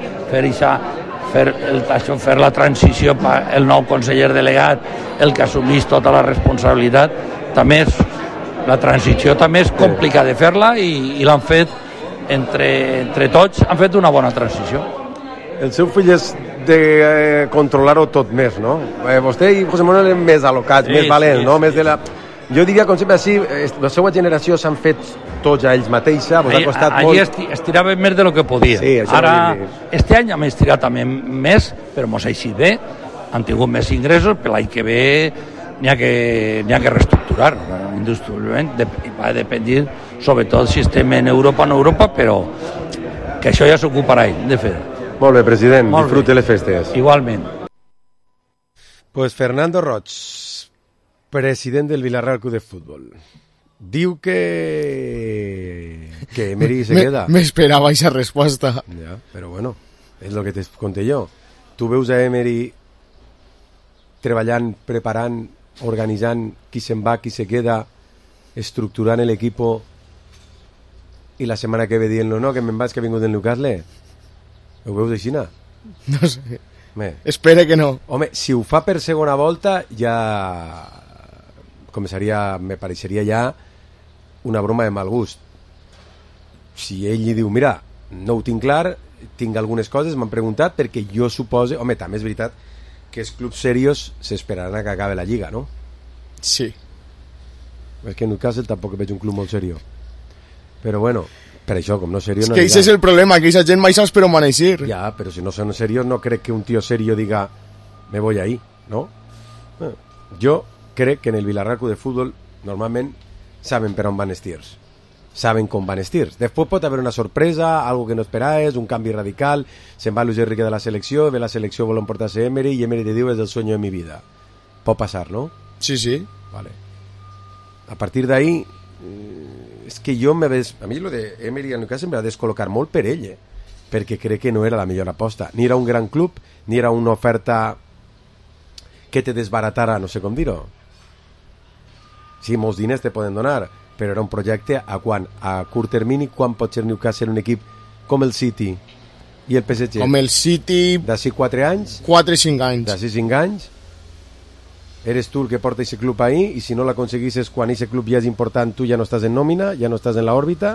fer la transició el nou conseller delegat, el que assumís tota la responsabilitat, també és la transició també és complicada de fer-la i l'han fet entre tots, han fet una bona transició. El seu fill és de controlar-ho tot més, no? Vostè i José Manuel eren més al·locats, més valents, no? Més de la... Jo diria, com sempre, així, la seva generació s'han fet tots a ells mateixa, vos ha costat molt... Allí estiraven més de lo que podien. Sí, ara, este any hem estirat també més, però mos ha eixit bé, han tingut més ingressos, per l'any que ve n'hi ha que reestructurar, indudablement, va dependre, sobretot si estem en Europa o no Europa, però que això ja s'ocuparà ell de fer. Molt bé, president, disfrute les festes. Igualment. Pues Fernando Roig, president del Villarreal Club de Fútbol, diu que Emery se queda. Me esperaba esa respuesta. Ja, però bueno, és el que te conté jo. Tu veus a Emery treballant, preparant, organitzant qui se'n va, qui se queda, estructurant l'equipo i la setmana que ve dient-lo, no, que me'n vaig, que he vingut del Newcastle. Ho veus així, no? No sé. Espere que no. Home, si ho fa per segona volta ja me pareixeria ja una broma de mal gust. Si ell li diu, mira, no ho tinc clar, tinc algunes coses, m'han preguntat, perquè jo suposo... Home, també és veritat que els clubs serios s'esperaran a que acabe la Lliga, no? Sí. És que en Newcastle tampoc veig un club molt serio. Però bueno, per això, com no serio... És que ese és el problema, que esa gent mai saps per on van eixir. Ja, però si no són serios, no crec que un tío serio diga, me voy ahí, ¿no? Jo crec que en el Villarreal Club de Fútbol normalment saben per on van els tirs, saben com van els tirs. Després pot haver una sorpresa, algo que no esperaves, un canvi radical, se'n va Luis Enrique de la selecció, ve la selecció, vol emportar-se Emery i Emery te diu és el sueño de mi vida. Pot passar, no? Sí, sí. Vale. A partir d'ahí és que jo a mi lo de Emery al Newcastle em va descol·locar molt per ell, perquè crec que no era la millor aposta, ni era un gran club, ni era una oferta que te desbaratara, no sé com dir-ho. Sí, molts diners te poden donar, però era un projecte a curt termini, quan pot ser Newcastle un equip com el City i el PSG? Com el City... D'ací 4 anys? 4 i 5 anys. D'ací 5 anys? Eres tu el que porta aquest club ahí, i si no l'aconseguisses quan aquest club ja és important, tu ja no estàs en nòmina, ja no estàs en l'òrbita.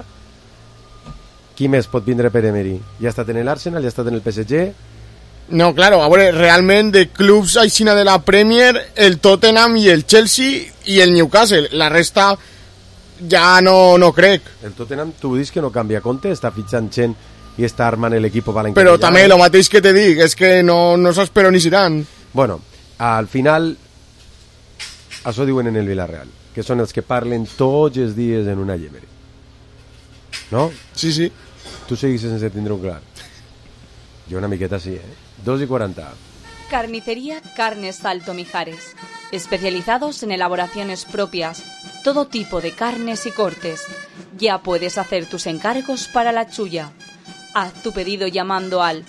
Qui més pot vindre per Emery? Ja ha estat en l'Arsenal, ja ha estat en el PSG... No, claro, a veure, realment de clubs aixina de la Premier, el Tottenham i el Chelsea i el Newcastle, la resta ja no crec. El Tottenham, tu dius que no canvia compte, està fitxant gent i està armant l'equip per l'any que ve. Però també el mateix que te dic, és que no saps per on hi seran. Bueno, al final això diuen en el Villarreal, que són els que parlen tots els dies en una Emery, no? Sí, sí. Tu seguis sense tindre-ho clar. Jo una miqueta sí, 2:40. Carnicería Carnes Salto Mijares. Especializados en elaboraciones propias. Todo tipo de carnes y cortes. Ya puedes hacer tus encargos para la chulla. Haz tu pedido llamando al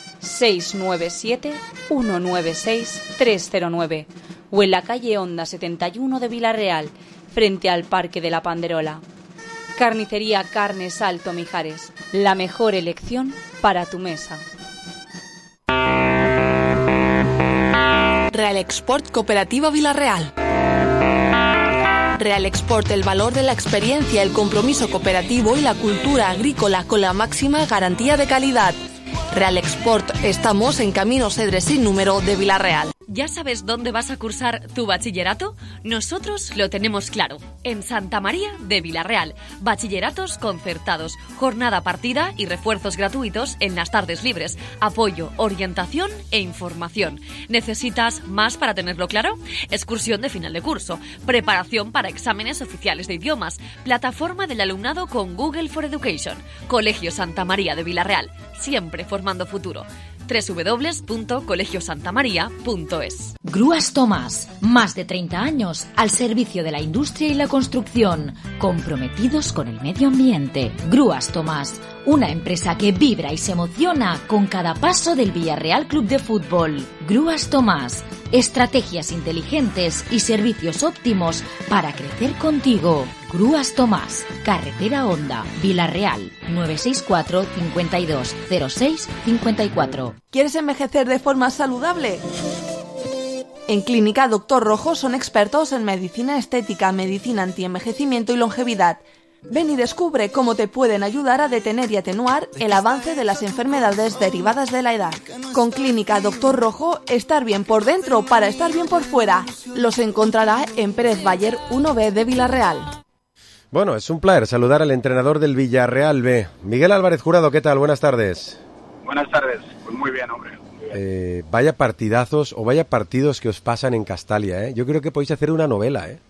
697-196-309 o en la calle Honda 71 de Villarreal, frente al Parque de la Panderola. Carnicería Carnes Salto Mijares. La mejor elección para tu mesa. Real Export Cooperativa Villarreal. Real Export, el valor de la experiencia, el compromiso cooperativo y la cultura agrícola con la máxima garantía de calidad. Real Export, estamos en Camino Cedres sin número de Villarreal. ¿Ya sabes dónde vas a cursar tu bachillerato? Nosotros lo tenemos claro. En Santa María de Villarreal. Bachilleratos concertados, jornada partida y refuerzos gratuitos en las tardes libres. Apoyo, orientación e información. ¿Necesitas más para tenerlo claro? Excursión de final de curso. Preparación para exámenes oficiales de idiomas. Plataforma del alumnado con Google for Education. Colegio Santa María de Villarreal. Siempre formando futuro. www.colegiosantamaria.es. Grúas Tomás, más de 30 años al servicio de la industria y la construcción, comprometidos con el medio ambiente. Grúas Tomás, una empresa que vibra y se emociona con cada paso del Villarreal Club de Fútbol. Grúas Tomás, estrategias inteligentes y servicios óptimos para crecer contigo. Grúas Tomás, Carretera Honda, Villarreal, 964 52 06 54. ¿Quieres envejecer de forma saludable? En Clínica Doctor Rojo son expertos en medicina estética, medicina antienvejecimiento y longevidad. Ven y descubre cómo te pueden ayudar a detener y atenuar el avance de las enfermedades derivadas de la edad. Con Clínica Doctor Rojo, estar bien por dentro para estar bien por fuera. Los encontrará en Pérez Bayer 1B de Villarreal. Bueno, es un placer saludar al entrenador del Villarreal B. Miguel Álvarez Jurado, ¿qué tal? Buenas tardes. Buenas tardes, pues muy bien, hombre. Vaya partidazos o vaya partidos que os pasan en Castalia, ¿eh? Yo creo que podéis hacer una novela, ¿eh?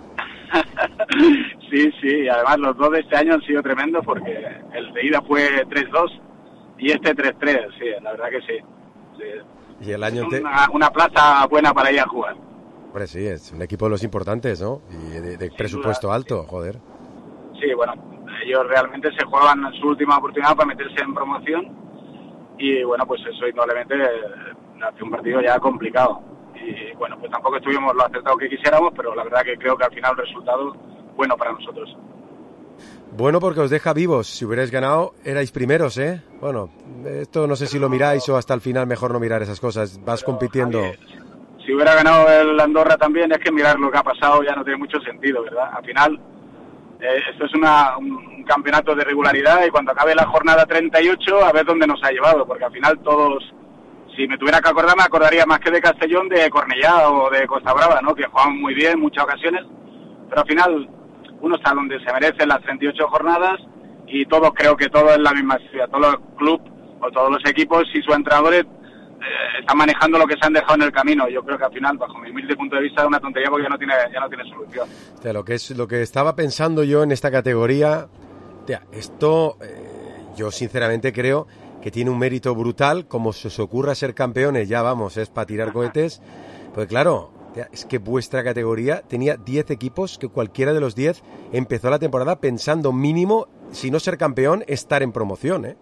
Sí, además los dos de este año han sido tremendos porque el de ida fue 3-2 y este 3-3, sí, la verdad que sí. Y el año es una plaza buena para ir a jugar. Hombre, sí, es un equipo de los importantes, ¿no? Y de presupuesto alto, sí. Joder. Sí, bueno, ellos realmente se jugaban su última oportunidad para meterse en promoción y bueno, pues eso indudablemente hace un partido ya complicado. Y bueno, pues tampoco estuvimos lo acertado que quisiéramos, pero la verdad que creo que al final el resultado bueno para nosotros. Bueno, porque os deja vivos. Si hubierais ganado, erais primeros, ¿eh? Bueno, esto no sé si lo miráis o hasta el final mejor no mirar esas cosas. Vas compitiendo. Si hubiera ganado el Andorra también, es que mirar lo que ha pasado ya no tiene mucho sentido, ¿verdad? Al final, esto es un campeonato de regularidad y cuando acabe la jornada 38, a ver dónde nos ha llevado, porque al final todos, si me tuviera que acordar, me acordaría más que de Castellón, de Cornellá o de Costa Brava, ¿no? Que juegan muy bien en muchas ocasiones, pero al final uno está donde se merecen las 38 jornadas y todos, creo que todos en la misma ciudad, todos los clubes o todos los equipos y sus entrenadores están manejando lo que se han dejado en el camino. Yo creo que al final, bajo mi humilde punto de vista, es una tontería porque ya no tiene solución. O sea, lo que estaba pensando yo en esta categoría, esto yo sinceramente creo que tiene un mérito brutal, como se os ocurra ser campeones, ya vamos, es para tirar cohetes, pues claro, es que vuestra categoría tenía 10 equipos que cualquiera de los 10 empezó la temporada pensando mínimo, si no ser campeón, estar en promoción, ¿eh?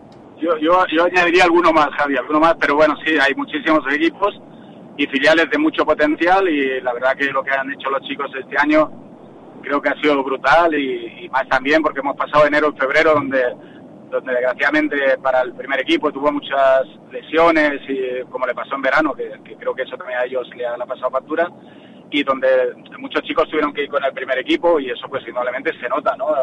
Yo añadiría alguno más, Javi, pero bueno, sí, hay muchísimos equipos y filiales de mucho potencial y la verdad que lo que han hecho los chicos este año creo que ha sido brutal y más también porque hemos pasado enero y febrero donde desgraciadamente para el primer equipo tuvo muchas lesiones y como le pasó en verano, que creo que eso también a ellos le ha pasado factura y donde muchos chicos tuvieron que ir con el primer equipo y eso pues indudablemente se nota, ¿no?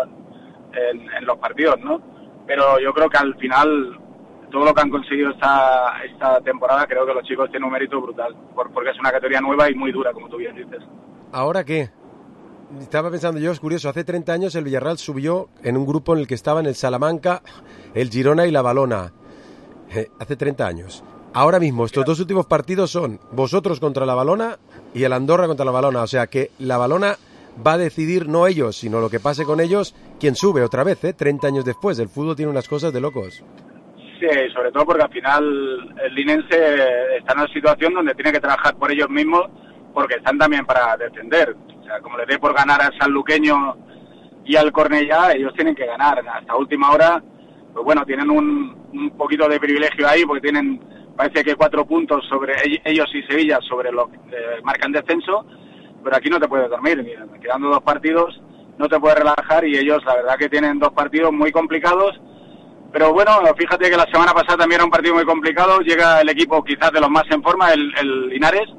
En los partidos, ¿no? Pero yo creo que al final todo lo que han conseguido esta temporada creo que los chicos tienen un mérito brutal porque es una categoría nueva y muy dura, como tú bien dices. ¿Ahora qué? Estaba pensando yo, es curioso, hace 30 años el Villarreal subió en un grupo en el que estaban el Salamanca, el Girona y la Valona. Hace 30 años. Ahora mismo, estos dos últimos partidos son vosotros contra la Valona y el Andorra contra la Valona. O sea que la Valona va a decidir, no ellos, sino lo que pase con ellos, quién sube otra vez, 30 años después. El fútbol tiene unas cosas de locos. Sí, sobre todo porque al final el linense está en una situación donde tiene que trabajar por ellos mismos porque están también para defender. O sea, como les dé por ganar al Sanluqueño y al Cornellá, ellos tienen que ganar. Hasta última hora, pues bueno, tienen un poquito de privilegio ahí porque tienen, parece que 4 puntos sobre ellos y Sevilla sobre los que marcan descenso, pero aquí no te puedes dormir. Mira, quedando 2 partidos, no te puedes relajar y ellos la verdad que tienen 2 partidos muy complicados. Pero bueno, fíjate que la semana pasada también era un partido muy complicado, llega el equipo quizás de los más en forma, el Linares,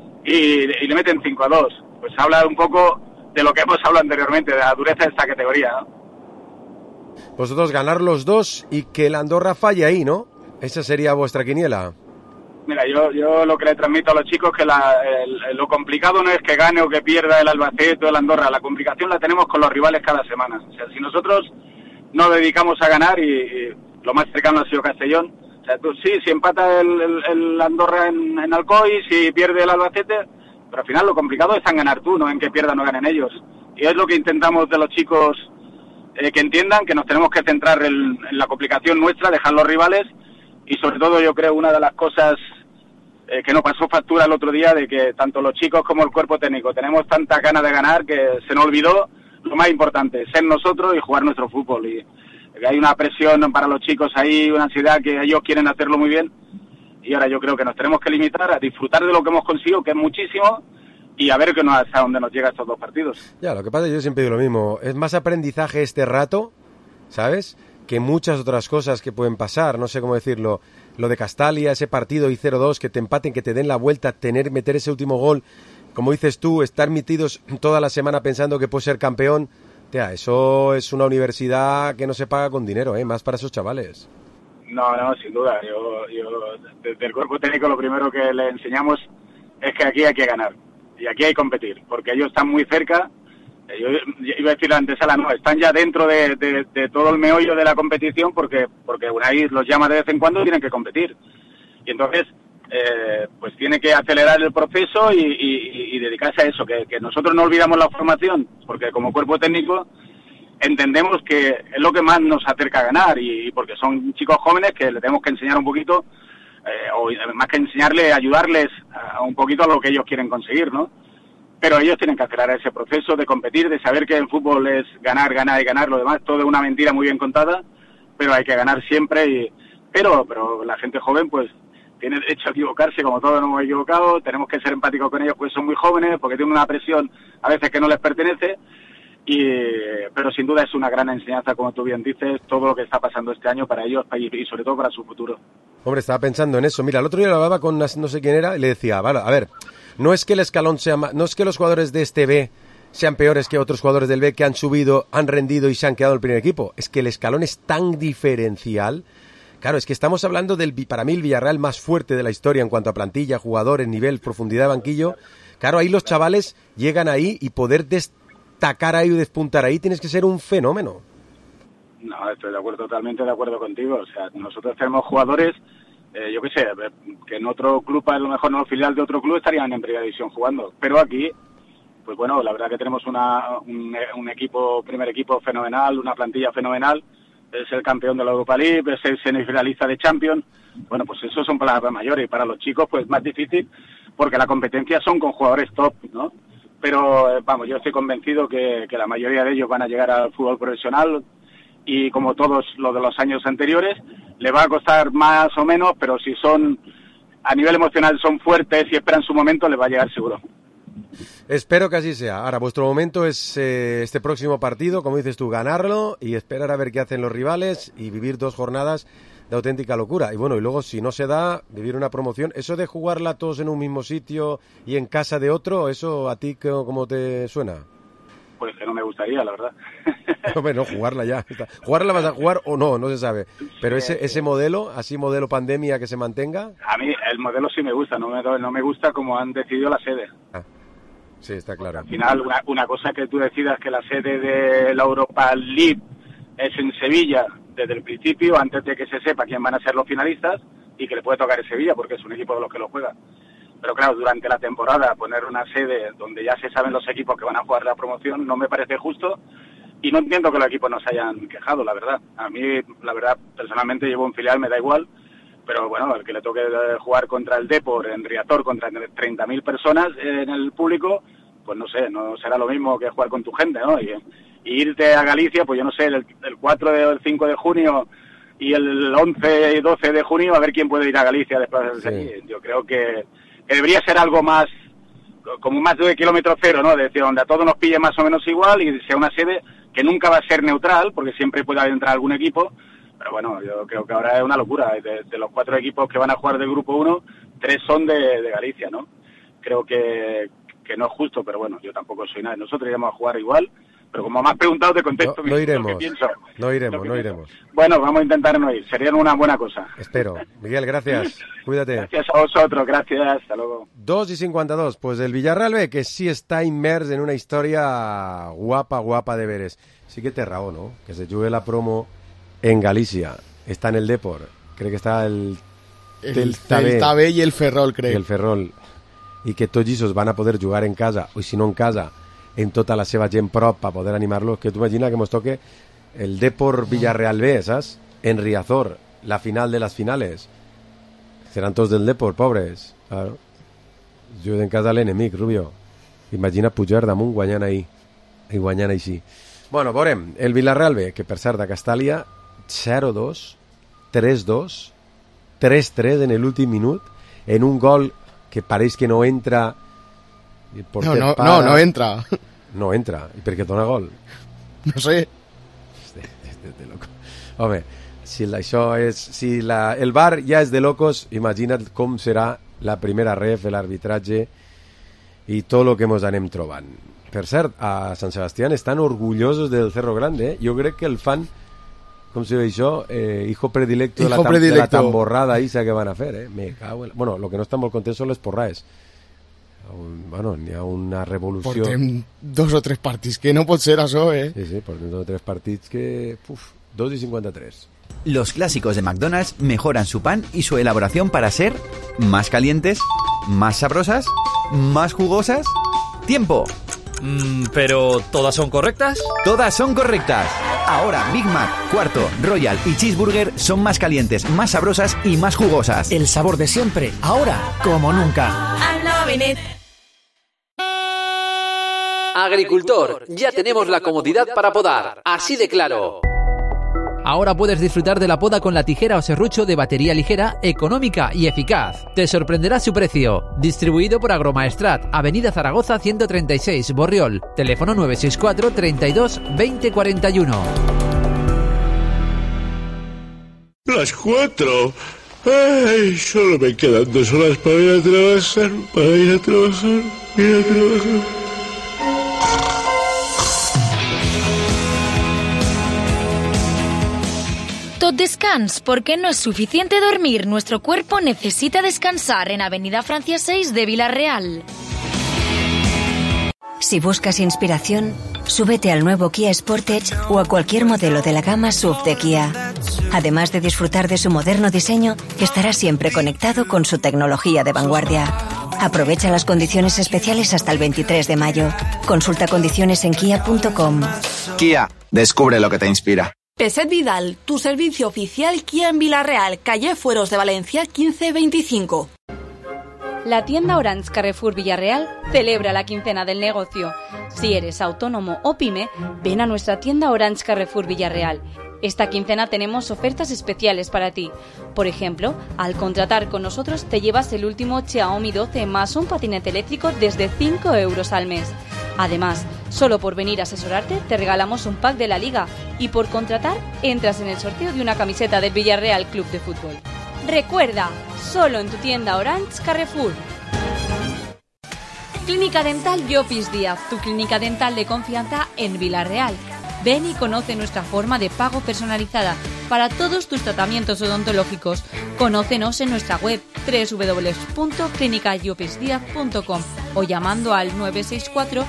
y le meten 5-2. Pues habla un poco de lo que hemos hablado anteriormente, de la dureza de esta categoría, ¿no? Vosotros ganar los 2 y que el Andorra falle ahí, ¿no? Esa sería vuestra quiniela. Mira, yo lo que le transmito a los chicos es que lo complicado no es que gane o que pierda el Albacete o el Andorra, la complicación la tenemos con los rivales cada semana. O sea, si nosotros nos dedicamos a ganar y lo más cercano ha sido Castellón, o sea, si empata el Andorra en Alcoy, si pierde el Albacete, pero al final lo complicado es en ganar tú, no en que pierdan o ganen ellos. Y es lo que intentamos de los chicos que entiendan que nos tenemos que centrar en la complicación nuestra, dejar los rivales y sobre todo yo creo una de las cosas que nos pasó factura el otro día de que tanto los chicos como el cuerpo técnico tenemos tanta ganas de ganar que se nos olvidó lo más importante, ser nosotros y jugar nuestro fútbol. Y hay una presión para los chicos ahí, una ansiedad que ellos quieren hacerlo muy bien y ahora yo creo que nos tenemos que limitar a disfrutar de lo que hemos conseguido, que es muchísimo, y a ver hasta dónde nos llega estos 2 partidos. Ya, lo que pasa es que yo siempre digo lo mismo, es más aprendizaje este rato, ¿sabes?, que muchas otras cosas que pueden pasar, no sé cómo decirlo. lo de Castalia, ese partido y 0-2, que te empaten, que te den la vuelta, meter ese último gol, como dices tú, estar metidos toda la semana pensando que puedes ser campeón, eso es una universidad que no se paga con dinero, más para esos chavales. No, sin duda. Yo desde el cuerpo técnico lo primero que le enseñamos es que aquí hay que ganar y aquí hay que competir, porque ellos están muy cerca. Yo iba a decir la antesala, no, están ya dentro de todo el meollo de la competición porque Unai los llama de vez en cuando y tienen que competir. Y entonces, pues tiene que acelerar el proceso y dedicarse a eso, que nosotros no olvidamos la formación, porque como cuerpo técnico entendemos que es lo que más nos acerca a ganar y porque son chicos jóvenes que le tenemos que enseñar un poquito, o más que enseñarles, ayudarles a un poquito a lo que ellos quieren conseguir, ¿no? Pero ellos tienen que acelerar ese proceso de competir, de saber que en fútbol es ganar, ganar y ganar, lo demás todo es una mentira muy bien contada, pero hay que ganar siempre, pero la gente joven pues tiene derecho a equivocarse, como todos nos hemos equivocado, tenemos que ser empáticos con ellos, pues son muy jóvenes, porque tienen una presión a veces que no les pertenece, pero sin duda es una gran enseñanza, como tú bien dices, todo lo que está pasando este año para ellos y sobre todo para su futuro. Hombre, estaba pensando en eso. Mira, el otro día lo hablaba con no sé quién era y le decía, vale, a ver, no es que el escalón no es que los jugadores de este B sean peores que otros jugadores del B que han subido, han rendido y se han quedado en el primer equipo. Es que el escalón es tan diferencial. Claro, es que estamos hablando para mí el Villarreal más fuerte de la historia en cuanto a plantilla, jugadores, nivel, profundidad de banquillo. Claro, ahí los chavales llegan ahí y poder destacar ahí o despuntar ahí tienes que ser un fenómeno. No, estoy totalmente de acuerdo contigo. O sea, nosotros tenemos jugadores, yo qué sé, que en otro club, a lo mejor no filial de otro club, estarían en primera división jugando. Pero aquí, pues bueno, la verdad que tenemos un equipo, primer equipo fenomenal, una plantilla fenomenal. Es el campeón de la Europa League, es el semifinalista de Champions. Bueno, pues eso son palabras mayores. Y para los chicos, pues más difícil, porque la competencia son con jugadores top, ¿no? Pero, vamos, yo estoy convencido que la mayoría de ellos van a llegar al fútbol profesional y como todos los de los años anteriores, le va a costar más o menos, pero si son, a nivel emocional son fuertes y esperan su momento, les va a llegar seguro. Espero que así sea. Ahora, vuestro momento es este próximo partido, como dices tú, ganarlo y esperar a ver qué hacen los rivales y vivir 2 jornadas de auténtica locura. Y bueno, y luego si no se da, vivir una promoción. Eso de jugarla todos en un mismo sitio y en casa de otro, ¿eso a ti cómo te suena? Pues que no me gustaría, la verdad. Hombre, no, jugarla ya. ¿Jugarla vas a jugar o no? No se sabe. Pero ese modelo, así modelo pandemia que se mantenga. A mí el modelo sí me gusta, no me gusta como han decidido la sede. Sí, está claro. Al final, una cosa que tú decidas que la sede de la Europa League es en Sevilla desde el principio, antes de que se sepa quién van a ser los finalistas y que le puede tocar en Sevilla porque es un equipo de los que lo juega. Pero claro, durante la temporada poner una sede donde ya se saben los equipos que van a jugar la promoción no me parece justo y no entiendo que los equipos nos hayan quejado, la verdad. A mí, la verdad, personalmente llevo un filial, me da igual, pero bueno, el que le toque jugar contra el Depor en Riazor, contra 30.000 personas en el público, pues no sé, no será lo mismo que jugar con tu gente, ¿no? Y irte a Galicia, pues yo no sé, el 4 o el 5 de junio y el 11 y 12 de junio, a ver quién puede ir a Galicia después de allí. Yo creo que debería ser algo más, como más de kilómetro cero, ¿no? Es decir, donde a todos nos pille más o menos igual y sea una sede que nunca va a ser neutral, porque siempre puede entrar algún equipo. Pero bueno, yo creo que ahora es una locura. De los 4 equipos que van a jugar del grupo 1, 3 son de Galicia, ¿no? Creo que no es justo, pero bueno, yo tampoco soy nada. Nosotros iremos a jugar igual, pero como me has preguntado, te contesto no iremos, lo que pienso. No iremos. Bueno, vamos a intentar no ir. Sería una buena cosa. Espero. Miguel, gracias. Cuídate. Gracias a vosotros. Gracias. Hasta luego. 2:52. Pues el Villarreal B, que sí está inmerso en una historia guapa de veres. Sí que te raó, ¿no? Que se juegue la promo en Galicia. Está en el Depor. Cree que está el Tabé y el Ferrol, creo. Y el Ferrol. I que tots ells van a poder jugar en casa, o si no en casa, en tota la seva gent prop per poder animar-los. Que tu imagina que ens toque el Depor Villarreal B, saps? En Riazor, la final de las finales. Seran tots del Depor, pobres. Claro. Juguen en casa l'enemic, Rubio. Imagina pujar damunt guanyant ahir. I guanyant així. Bueno, veurem. El Villarreal B, que per cert de Castàlia, 0-2, 3-2, 3-3 en l'últim minut, en un gol que pareix que no entra. No entra. No entra. I per què dona gol? No sé. De loco. Home, si el VAR ja és de locos, imagina't com serà la primera ref, l'arbitratge i tot el que ens anem trobant. Per cert, a Sant Sebastián estan orgullosos del Cerro Grande, Jo crec que el fan, com se ve això, hijo predilecto, de la tamborrada esa que van a fer, Me cago en... Bueno, lo que no estan molt contents són les porraes. Bueno, n'hi ha una revolució. Portem 2 o 3 partits, que no pot ser això, Sí, portem 2 o 3 partits que... 2:53. Los clásicos de McDonald's mejoran su pan y su elaboración para ser más calientes, más sabrosas, más jugosas. ¡Tiempo! ¿Pero todas son correctas? Todas son correctas. Ahora Big Mac, Cuarto, Royal y Cheeseburger son más calientes, más sabrosas y más jugosas. El sabor de siempre, ahora como nunca. Agricultor, ya tenemos la comodidad para podar, así de claro. Ahora puedes disfrutar de la poda con la tijera o serrucho de batería ligera, económica y eficaz. Te sorprenderá su precio. Distribuido por Agromaestrat, Avenida Zaragoza 136, Borriol. Teléfono 964 32 20 41. Las 4. Ay, solo me quedan 2 horas para ir a trabajar. Tot descans, porque no es suficiente dormir. Nuestro cuerpo necesita descansar en Avenida Francia 6 de Villarreal. Si buscas inspiración, súbete al nuevo Kia Sportage o a cualquier modelo de la gama SUV de Kia. Además de disfrutar de su moderno diseño, estarás siempre conectado con su tecnología de vanguardia. Aprovecha las condiciones especiales hasta el 23 de mayo. Consulta condiciones en kia.com. Kia, descubre lo que te inspira. Peset Vidal, tu servicio oficial Kia en Villarreal, calle Fueros de Valencia 1525. La tienda Orange Carrefour Villarreal celebra la quincena del negocio. Si eres autónomo o pyme, ven a nuestra tienda Orange Carrefour Villarreal. Esta quincena tenemos ofertas especiales para ti. Por ejemplo, al contratar con nosotros te llevas el último Xiaomi 12 más un patinete eléctrico desde 5 euros al mes. Además, solo por venir a asesorarte te regalamos un pack de la Liga y por contratar entras en el sorteo de una camiseta del Villarreal Club de Fútbol. Recuerda, solo en tu tienda Orange Carrefour. Clínica Dental Llopis Díaz, tu clínica dental de confianza en Villarreal. Ven y conoce nuestra forma de pago personalizada para todos tus tratamientos odontológicos. Conócenos en nuestra web www.clinicallopisdiaz.com o llamando al 964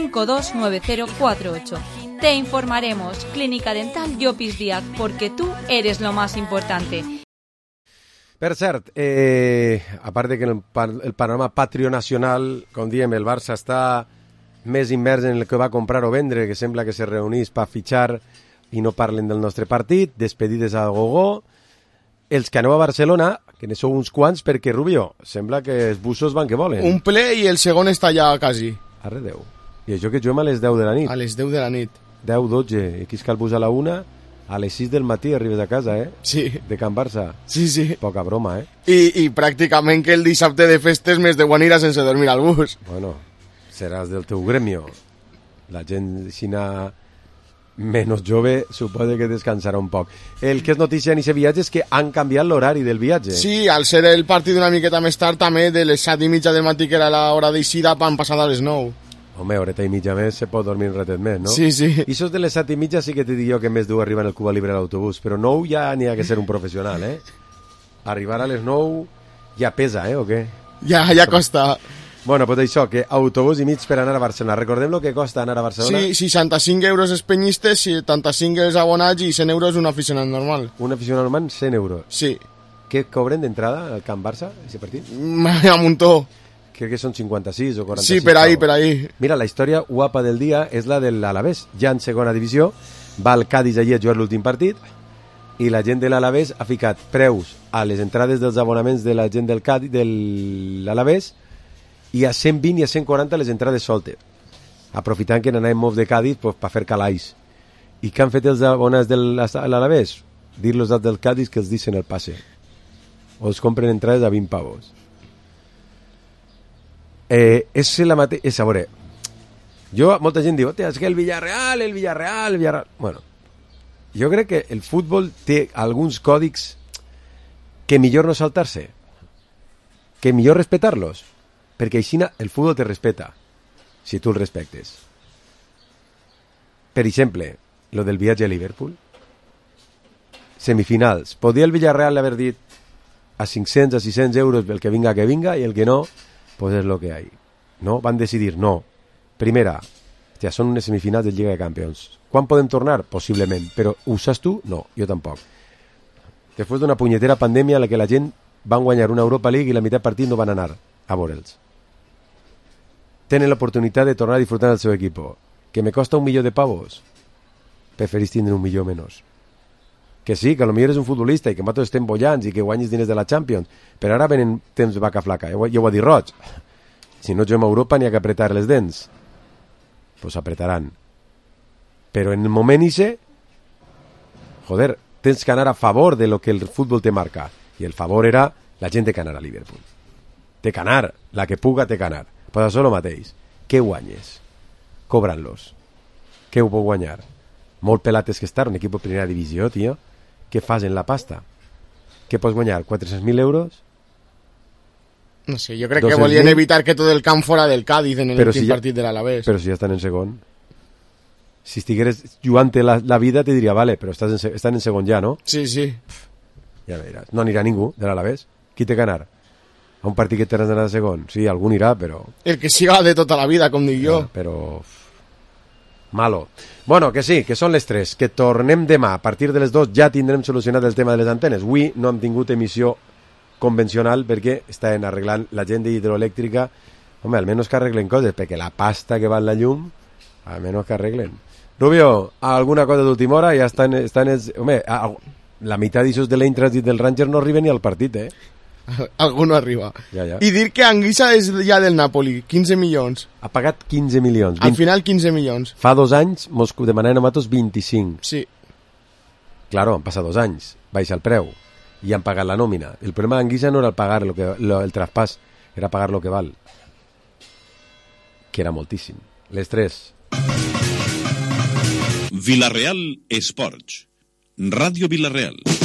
529048. Te informaremos. Clínica Dental Llopis Díaz, porque tú eres lo más importante. Per cert, a part de que en el panorama patrionacional, com diem, el Barça està més immers en el que va comprar o vendre, que sembla que se reunís per fitxar i no parlen del nostre partit, despedides a gogó. Els que aneu a Barcelona, que ne sou uns quants, perquè, Rubio, sembla que els bussos van que volen. Un ple i el segon està ja quasi. Arre 10. I això que juguem a les 10 de la nit. A les 10 de la nit. 10, 12. I aquí és que el bus a la 1, a les 6 del matí arribes a casa, Sí. De Can Barça. Sí. Poca broma, I pràcticament que el dissabte de festes més de quan irà sense dormir al bus. Bueno, seràs del teu gremio. La gent xina menos jove suposa que descansarà un poc. El que és notícia en aquest viatge és que han canviat l'horari del viatge. Sí, al ser el partit una miqueta més tard, també de les 7:30 del matí, que era l'hora d'eixida, van passar a les 9. Home, horeta i mitja més se pot dormir un ratet més, no? Sí. I sos de les 7:30 sí que te dic jo que més dur arribar en el Cuba Libre a l'autobús, però 9 ja n'hi ha que ser un professional, Arribar a les 9 ja pesa, o què? Ja costa. Bueno, pues això, que autobús i mig per anar a Barcelona. Recordem lo que costa anar a Barcelona? Sí, 65 euros els penyistes, 75 els abonats i 100 euros un aficionat normal. Un aficionat normal, 100 euros. Sí. Què cobren d'entrada al Camp Barça, aquest partit? A muntó. Crec que són 56 o 46. Sí, per ahí. Mira, la història guapa del dia és la de l'Alavés. Ja en segona divisió, va el Cádiz allí a jugar l'últim partit i la gent de l'Alavés ha ficat preus a les entrades dels abonaments de la gent del Cádiz, de l'Alavés, i a 120 i a 140 les entrades soltes, aprofitant que n'anàvem molts de Cádiz pues, per fer calaix. I què han fet els abonats de l'Alavés? Dir-los als del Cádiz que els deixen el passe. O els compren entrades a 20 pavos. És la mateixa... A veure, molta gent diu, és que el Villarreal... Bueno, Jo crec que el futbol té alguns còdics que millor no saltar-se, que millor respetar-los, perquè així el futbol te respeta, si tu el respectes. Per exemple, lo del viatge a Liverpool, semifinals. Podia el Villarreal haver dit a 500, a 600 euros el que vinga, i el que no, pues és lo que hay. No? Van decidir no. Primera, ja són unes semifinals de Lliga de Campions. Quan podem tornar? Possiblement. Però ho saps tu? No, jo tampoc. Després d'una punyetera pandèmia en la que la gent van guanyar una Europa League i la meitat partit no van anar a veure'ls. Tenen l'oportunitat de tornar a disfrutar del seu equip. Que me costa 1 milió de pavos. Preferís tindre 1 milió menys. Que sí, que potser eres un futbolista i que nosaltres estem bollants i que guanyis diners de la Champions, però ara venen temps de vaca flaca. Jo ho he dit roig. Si no juguem a Europa n'hi ha que apretar les dents. Pues apretaran. Però en el moment ixe, joder, tens que anar a favor de lo que el futbol te marca. I el favor era la gent té que anar a Liverpool. Té que anar, la que puga té que anar. Pues això el mateix. Què guanyes? Cobrant-los. Què ho pot guanyar? Molt pelates que estar, un equip de primera divisió, tio. Què fas en la pasta? Què pots guanyar? 400.000 euros? No sé, jo crec que volien evitar que tot el camp fora del Cádiz en l'últim partit de l'Alavés. Però si ja estan en segon. Si estigueres jugant la vida te diria, vale, però estan en segon ja, no? Sí, sí. Ja veuràs. No anirà ningú de l'Alavés. Qui té que anar? A un partit que tenen d'anar de segon? Sí, algú anirà, però... El que siga de tota la vida, com dic jo. Però... malo. Bueno, que sí, que són les 3, que tornem demà. A partir de les 2 ja tindrem solucionat el tema de les antenes. Avui no hem tingut emissió convencional perquè estaven arreglant la gent d'hidroelèctrica. Home, almenys que arreglen coses, perquè la pasta que va en la llum, almenys que arreglen. Rubio, alguna cosa d'última hora? Ja estan home, la meitat d'aixòs de l'Eintracht i del Rangers no arriben ni al partit, eh? Algú no arriba. Ja. I dir que Anguissa és ja del Napoli, 15 milions. Ha pagat 15 milions. Al final 15 milions. Fa 2 anys mos demanaven a nosaltres 25. Sí. Claro, han passat 2 anys. Baixa el preu. I han pagat la nòmina. El problema d'Anguissa no era el pagar el traspàs, era pagar lo que val. Que era moltíssim. Les 3. Villarreal Esports. Ràdio Villarreal.